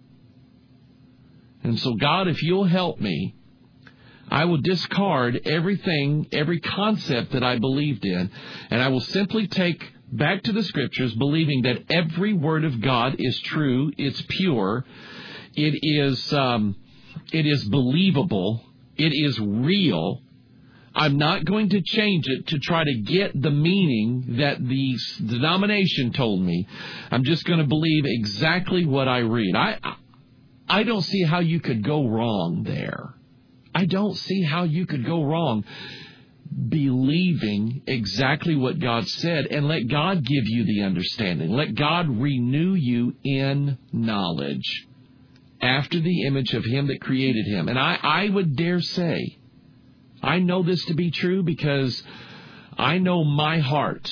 And so, God, if you'll help me, I will discard everything, every concept that I believed in, and I will simply take back to the Scriptures, believing that every word of God is true, it's pure, it is, um, it is believable, it is real. I'm not going to change it to try to get the meaning that the denomination told me. I'm just going to believe exactly what I read. I, I don't see how you could go wrong there. I don't see how you could go wrong believing exactly what God said, and let God give you the understanding. Let God renew you in knowledge after the image of him that created him. And I, I would dare say, I know this to be true because I know my heart.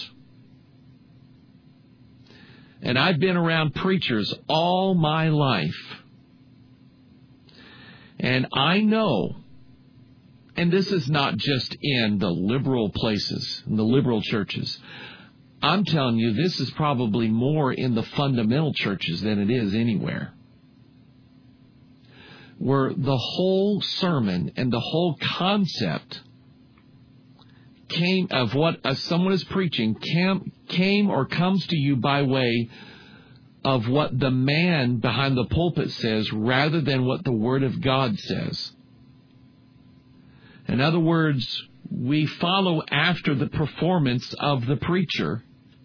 And I've been around preachers all my life. And I know, and this is not just in the liberal places, in the liberal churches. I'm telling you, this is probably more in the fundamental churches than it is anywhere. Where the whole sermon and the whole concept came of what uh, someone is preaching came, came or comes to you by way of what the man behind the pulpit says rather than what the Word of God says. In other words, we follow after the performance of the preacher,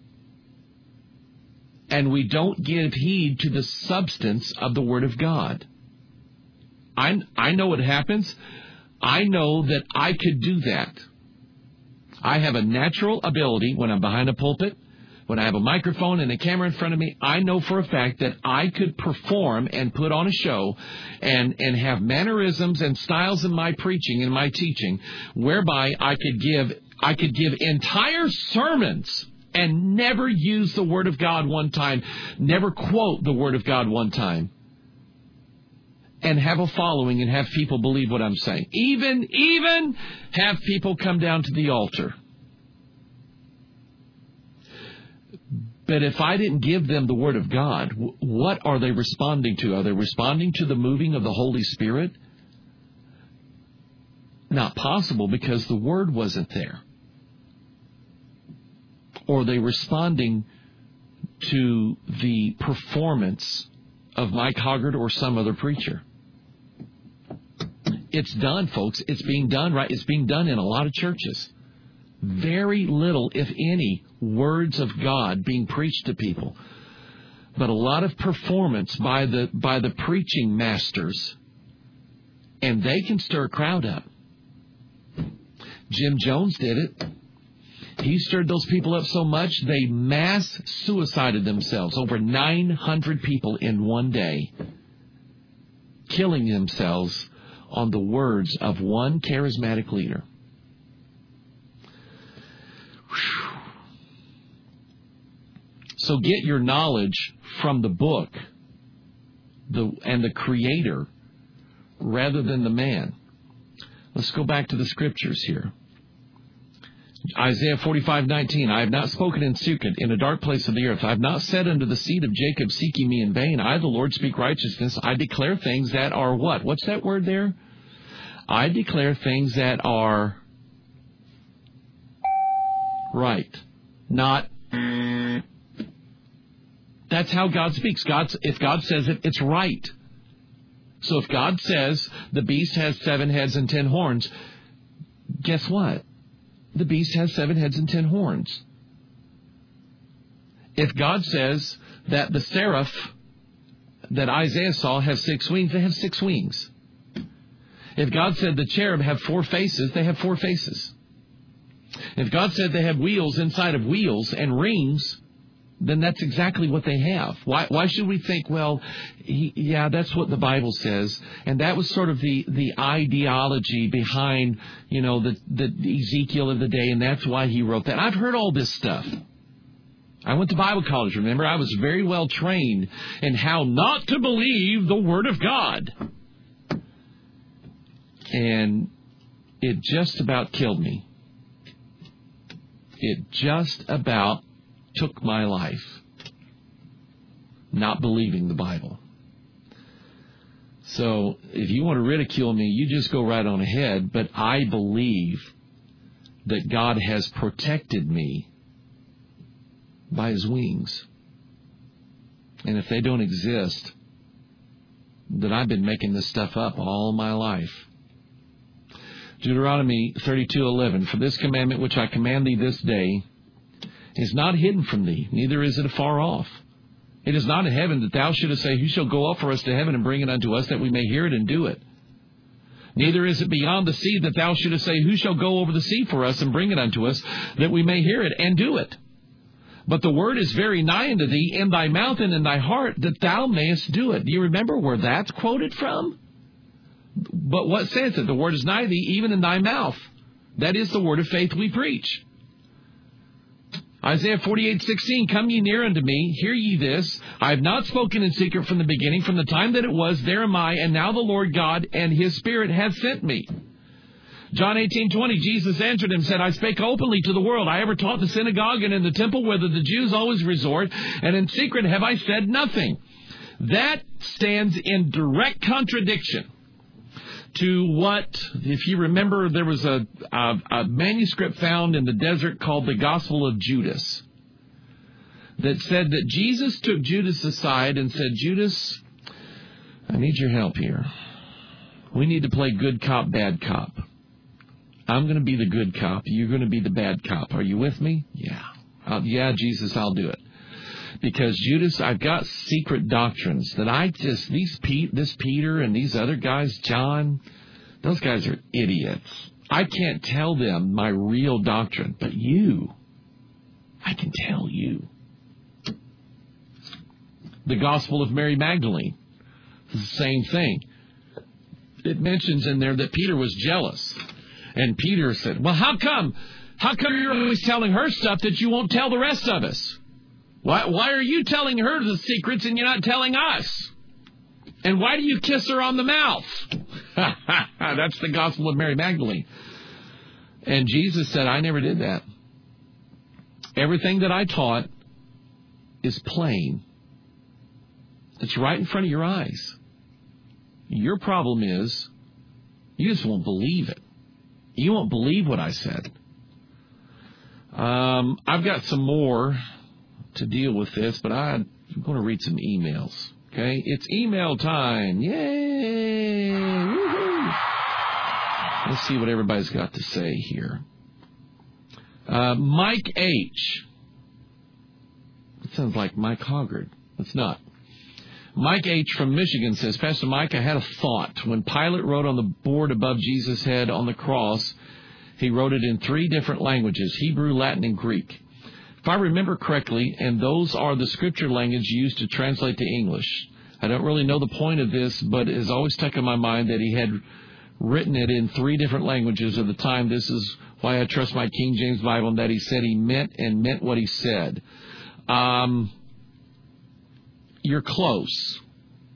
and we don't give heed to the substance of the Word of God. I, I know what happens. I know that I could do that. I have a natural ability when I'm behind a pulpit, when I have a microphone and a camera in front of me. I know for a fact that I could perform and put on a show and, and have mannerisms and styles in my preaching and my teaching whereby I could give I could give entire sermons and never use the Word of God one time, never quote the Word of God one time, and have a following and have people believe what I'm saying. Even, even have people come down to the altar. But if I didn't give them the Word of God, what are they responding to? Are they responding to the moving of the Holy Spirit? Not possible, because the Word wasn't there. Or are they responding to the performance of Mike Hoggart or some other preacher? It's done, folks. It's being done, right? It's being done in a lot of churches. Very little, if any, words of God being preached to people. But a lot of performance by the by the preaching masters. And they can stir a crowd up. Jim Jones did it. He stirred those people up so much, they mass suicided themselves. Over nine hundred people in one day. Killing themselves on the words of one charismatic leader. So get your knowledge from the book the and the Creator rather than the man. Let's go back to the Scriptures here. Isaiah forty-five nineteen, I have not spoken in secret in a dark place of the earth. I have not said unto the seed of Jacob, seek ye me in vain. I, the Lord, speak righteousness. I declare things that are what? What's that word there? I declare things that are right, not. That's how God speaks. God, if God says it, it's right. So if God says the beast has seven heads and ten horns, guess what? The beast has seven heads and ten horns. If God says that the seraph that Isaiah saw have six wings, they have six wings. If God said the cherub have four faces, they have four faces. If God said they have wheels inside of wheels and rings, then that's exactly what they have. Why, why should we think, well, he, yeah, that's what the Bible says. And that was sort of the, the ideology behind, you know, the, the Ezekiel of the day, and that's why he wrote that. I've heard all this stuff. I went to Bible college, remember? I was very well trained in how not to believe the Word of God. And it just about killed me. It just about took my life, not believing the Bible. So if you want to ridicule me, you just go right on ahead. But I believe that God has protected me by His wings. And if they don't exist, then I've been making this stuff up all my life. Deuteronomy thirty-two eleven, for this commandment which I command thee this day is not hidden from thee, neither is it afar off. It is not in heaven that thou shouldest say, who shall go up for us to heaven and bring it unto us, that we may hear it and do it? Neither is it beyond the sea that thou shouldest say, who shall go over the sea for us and bring it unto us, that we may hear it and do it? But the word is very nigh unto thee, in thy mouth and in thy heart, that thou mayest do it. Do you remember where that's quoted from? But what says it? The word is nigh thee, even in thy mouth. That is the word of faith we preach. Isaiah forty-eight sixteen, come ye near unto me, hear ye this. I have not spoken in secret from the beginning, from the time that it was, there am I, and now the Lord God and His Spirit hath sent me. John eighteen twenty, Jesus answered him, said, I spake openly to the world. I ever taught in the synagogue and in the temple, whither the Jews always resort, and in secret have I said nothing. That stands in direct contradiction to what, if you remember, there was a, a, a manuscript found in the desert called the Gospel of Judas that said that Jesus took Judas aside and said, Judas, I need your help here. We need to play good cop, bad cop. I'm going to be the good cop. You're going to be the bad cop. Are you with me? Yeah. I'll, yeah, Jesus, I'll do it. Because, Judas, I've got secret doctrines that I just, these Pete, this Peter and these other guys, John, those guys are idiots. I can't tell them my real doctrine, but you, I can tell you. The Gospel of Mary Magdalene is the same thing. It mentions in there that Peter was jealous. And Peter said, well, how come? How come you're always telling her stuff that you won't tell the rest of us? Why, why are you telling her the secrets and you're not telling us? And why do you kiss her on the mouth? That's the Gospel of Mary Magdalene. And Jesus said, I never did that. Everything that I taught is plain. It's right in front of your eyes. Your problem is you just won't believe it. You won't believe what I said. Um, I've got some more to deal with this, but I'm going to read some emails. Okay, it's email time. Yay! Woo-hoo. Let's see what everybody's got to say here. Uh, Mike H. It sounds like Mike Hoggard. It's not. Mike H. from Michigan says, Pastor Mike, I had a thought. When Pilate wrote on the board above Jesus' head on the cross, he wrote it in three different languages, Hebrew, Latin, and Greek. If I remember correctly, and those are the scripture language used to translate to English. I don't really know the point of this, but it has always stuck in my mind that he had written it in three different languages at the time. This is why I trust my King James Bible, and that he said he meant and meant what he said. Um, you're close.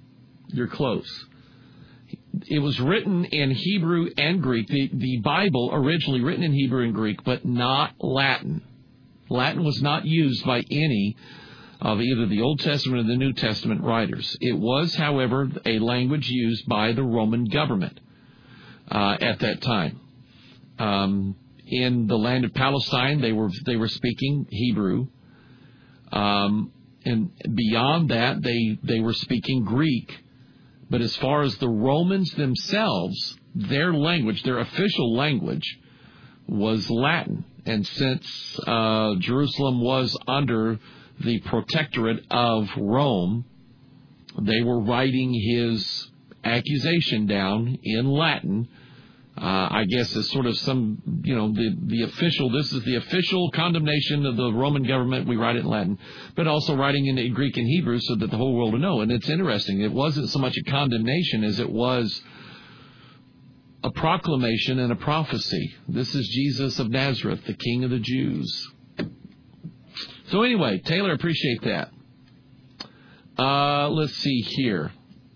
You're close. It was written in Hebrew and Greek. The, the Bible originally written in Hebrew and Greek, but not Latin. Latin was not used by any of either the Old Testament or the New Testament writers. It was, however, a language used by the Roman government uh, at that time. Um, in the land of Palestine, they were they were speaking Hebrew. Um, and beyond that, they, they were speaking Greek. But as far as the Romans themselves, their language, their official language, was Latin. And since uh, Jerusalem was under the protectorate of Rome, they were writing his accusation down in Latin. Uh, I guess as sort of some, you know, the, the official, this is the official condemnation of the Roman government. We write it in Latin, but also writing in Greek and Hebrew so that the whole world would know. And it's interesting. It wasn't so much a condemnation as it was a proclamation and a prophecy. This is Jesus of Nazareth, the King of the Jews. So anyway, Taylor, appreciate that. Uh, let's see here.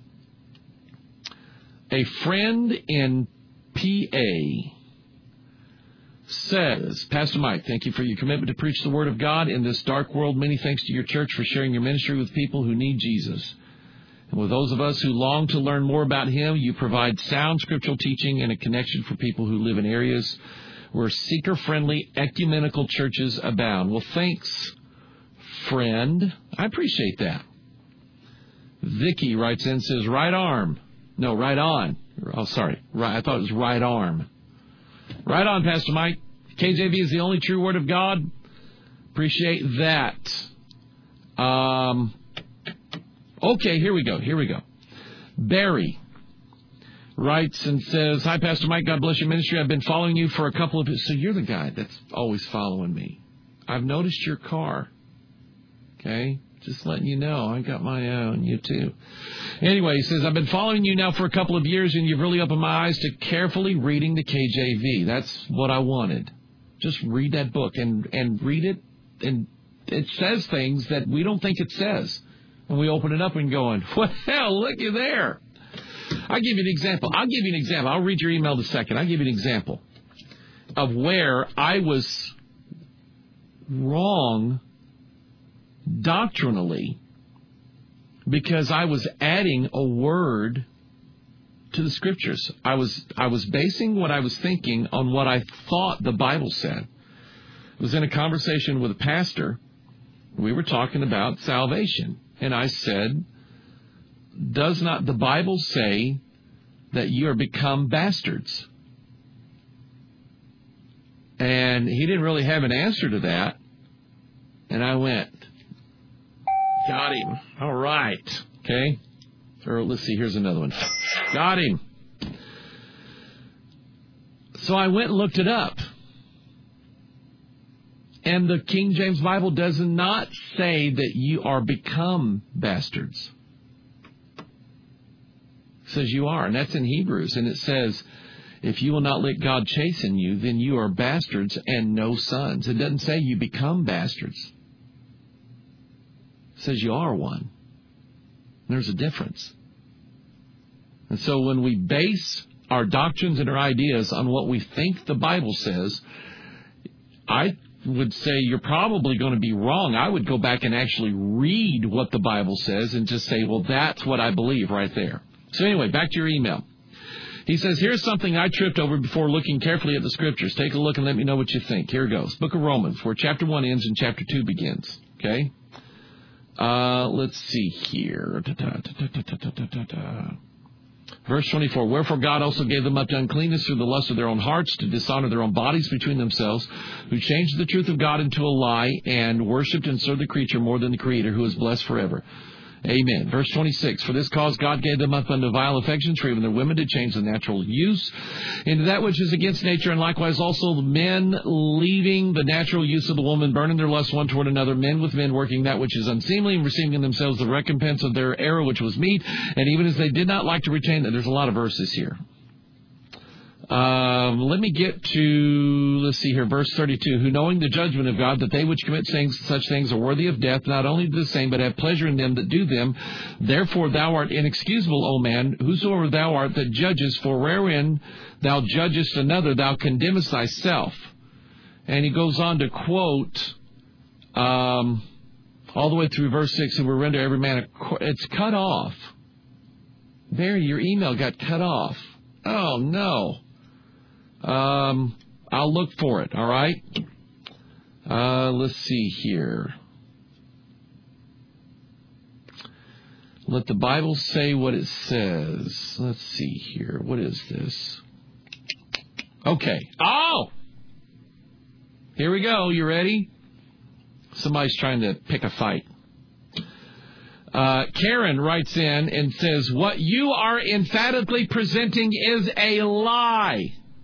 A friend in P A says, Pastor Mike, thank you for your commitment to preach the Word of God in this dark world. Many thanks to your church for sharing your ministry with people who need Jesus. And with those of us who long to learn more about Him, you provide sound scriptural teaching and a connection for people who live in areas where seeker-friendly ecumenical churches abound. Well, thanks, friend. I appreciate that. Vicky writes in, says, right arm. No, right on. Oh, sorry. Right, I thought it was right arm. Right on, Pastor Mike. K J V is the only true Word of God. Appreciate that. Um, okay, here we go. Here we go. Barry writes and says, hi, Pastor Mike. God bless your ministry. I've been following you for a couple of... So you're the guy that's always following me. I've noticed your car. Okay? Just letting you know. I got my eye on you, too. Anyway, he says, I've been following you now for a couple of years, and you've really opened my eyes to carefully reading the K J V. That's what I wanted. Just read that book and, and read it, and it says things that we don't think it says. And we open it up and going, what the hell, looky there. I'll give you an example. I'll give you an example. I'll read your email in a second. I'll give you an example of where I was wrong doctrinally because I was adding a word to the Scriptures. I was I was basing what I was thinking on what I thought the Bible said. I was in a conversation with a pastor. We were talking about salvation. And I said, does not the Bible say that you are become bastards? And he didn't really have an answer to that. And I went, got him. All right. Okay. Or let's see, here's another one. Got him. So I went and looked it up. And the King James Bible does not say that you are become bastards. It says you are, and that's in Hebrews. And it says, if you will not let God chasten you, then you are bastards and no sons. It doesn't say you become bastards. It says you are one. There's a difference. And so when we base our doctrines and our ideas on what we think the Bible says, I would say you're probably going to be wrong. I would go back and actually read what the Bible says and just say, well, that's what I believe right there. So anyway, back to your email. He says, here's something I tripped over before looking carefully at the Scriptures. Take a look and let me know what you think. Here goes. Book of Romans, where chapter one ends and chapter two begins. Okay? Uh, let's see here. Da, da, da, da, da, da, da, da. Verse twenty-four, wherefore God also gave them up to uncleanness through the lust of their own hearts, to dishonor their own bodies between themselves, who changed the truth of God into a lie, and worshipped and served the creature more than the Creator, who is blessed forever. Amen. Verse twenty-six, for this cause God gave them up unto vile affections, for even their women did change the natural use into that which is against nature, and likewise also the men leaving the natural use of the woman, burning their lust one toward another, men with men working that which is unseemly, and receiving in themselves the recompense of their error which was meet, and even as they did not like to retain that. There's a lot of verses here. Um, let me get to, let's see here, verse thirty-two. Who knowing the judgment of God, that they which commit things, such things are worthy of death, not only do the same, but have pleasure in them that do them. Therefore thou art inexcusable, O man, whosoever thou art that judgest, for wherein thou judgest another, thou condemnest thyself. And he goes on to quote um, all the way through verse six, and we render every man a, it's cut off. Barry, your email got cut off. Oh, no. Um, I'll look for it, all right? Uh, let's see here. Let the Bible say what it says. Let's see here. What is this? Okay. Oh! Here we go. You ready? Somebody's trying to pick a fight. Uh, Karen writes in and says, what you are emphatically presenting is a lie.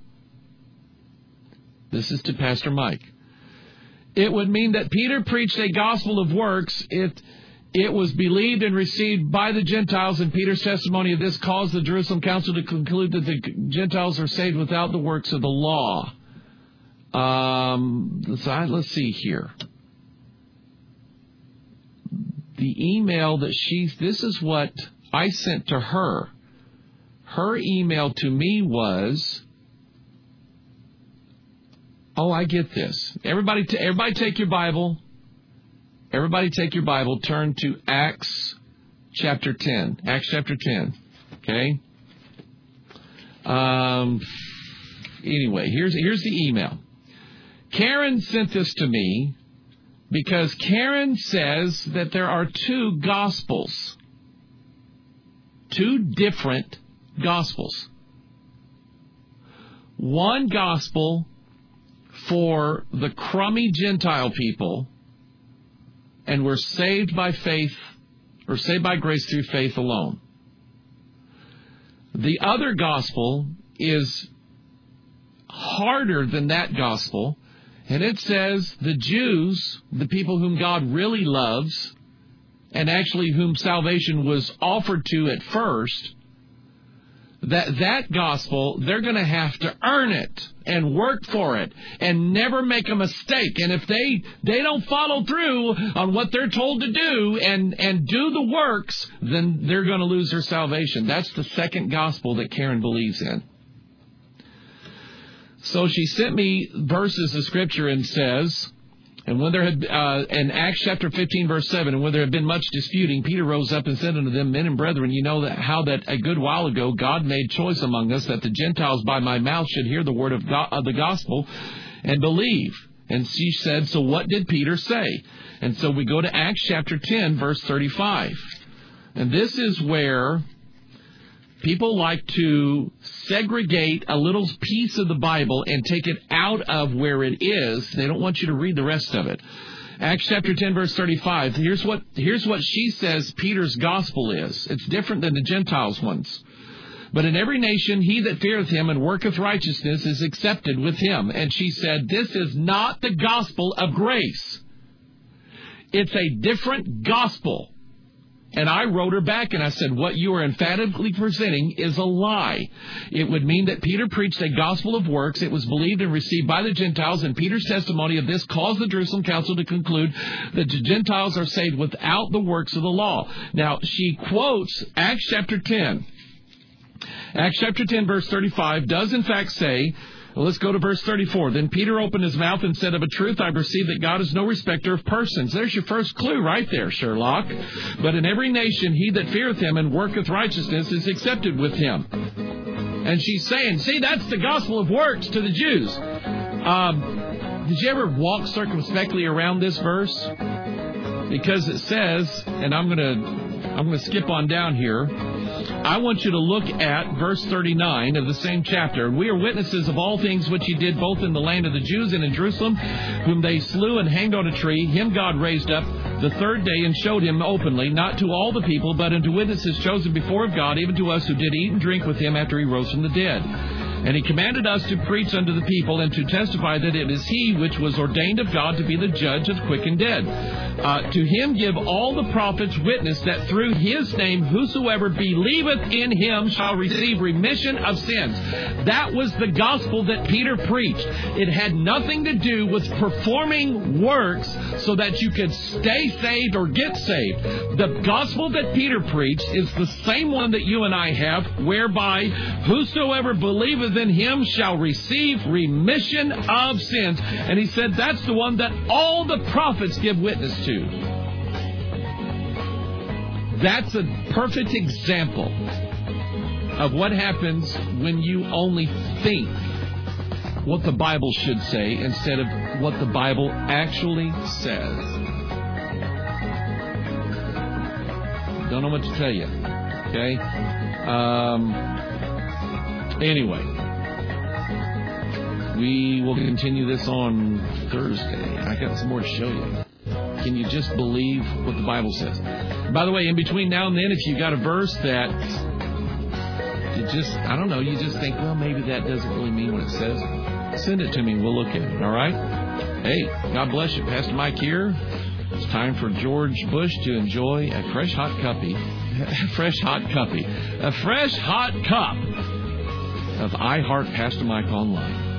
This is to Pastor Mike. It would mean that Peter preached a gospel of works. It it was believed and received by the Gentiles, and Peter's testimony of this caused the Jerusalem Council to conclude that the Gentiles are saved without the works of the law. Um, let's, let's see here. The email that she's, this is what I sent to her. Her email to me was, oh, I get this. Everybody, t- everybody take your Bible. Everybody take your Bible. Turn to Acts chapter ten. Acts chapter ten. Okay. Um. Anyway, here's here's the email. Karen sent this to me because Karen says that there are two gospels. Two different gospels. One gospel for the crummy Gentile people, and we're saved by faith, or saved by grace through faith alone. The other gospel is harder than that gospel, and it says the Jews, the people whom God really loves, and actually whom salvation was offered to at first, that that gospel, they're going to have to earn it and work for it and never make a mistake. And if they they don't follow through on what they're told to do and, and do the works, then they're going to lose their salvation. That's the second gospel that Karen believes in. So she sent me verses of Scripture and says, and when there had, uh, in Acts chapter fifteen, verse seven, and when there had been much disputing, Peter rose up and said unto them, men and brethren, you know that how that a good while ago God made choice among us that the Gentiles by my mouth should hear the word of, God, of the gospel and believe. And she said, so what did Peter say? And so we go to Acts chapter ten, verse thirty-five. And this is where people like to segregate a little piece of the Bible and take it out of where it is. They don't want you to read the rest of it. Acts chapter ten, verse thirty-five. Here's what, here's what she says Peter's gospel is. It's different than the Gentiles' ones. But in every nation he that feareth him and worketh righteousness is accepted with him. And she said, this is not the gospel of grace. It's a different gospel. And I wrote her back and I said, what you are emphatically presenting is a lie. It would mean that Peter preached a gospel of works. It was believed and received by the Gentiles, and Peter's testimony of this caused the Jerusalem Council to conclude that the Gentiles are saved without the works of the law. Now, she quotes Acts chapter ten. Acts chapter ten, verse thirty-five does in fact say, well, let's go to verse thirty-four. Then Peter opened his mouth and said, of a truth I perceive that God is no respecter of persons. There's your first clue right there, Sherlock. But in every nation he that feareth him and worketh righteousness is accepted with him. And she's saying, see, that's the gospel of works to the Jews. Um, did you ever walk circumspectly around this verse? Because it says, and I'm going to I'm going to skip on down here. I want you to look at verse thirty-nine of the same chapter. We are witnesses of all things which he did both in the land of the Jews and in Jerusalem, whom they slew and hanged on a tree. Him God raised up the third day and showed him openly, not to all the people, but unto witnesses chosen before of God, even to us who did eat and drink with him after he rose from the dead. And he commanded us to preach unto the people and to testify that it is he which was ordained of God to be the judge of quick and dead. Uh, to him give all the prophets witness that through his name whosoever believeth in him shall receive remission of sins. That was the gospel that Peter preached. It had nothing to do with performing works so that you could stay saved or get saved. The gospel that Peter preached is the same one that you and I have, whereby whosoever believeth in him shall receive remission of sins. And he said that's the one that all the prophets give witness to. That's a perfect example of what happens when you only think what the Bible should say instead of what the Bible actually says. Don't know what to tell you. Okay? Um, anyway, we will continue this on Thursday. I got some more to show you. Can you just believe what the Bible says? By the way, in between now and then, if you got a verse that you just, I don't know, you just think, well, maybe that doesn't really mean what it says, send it to me and we'll look at it, all right? Hey, God bless you. Pastor Mike here. It's time for George Bush to enjoy a fresh hot cuppy, a fresh hot cuppy, a fresh hot cup of I Heart Pastor Mike Online.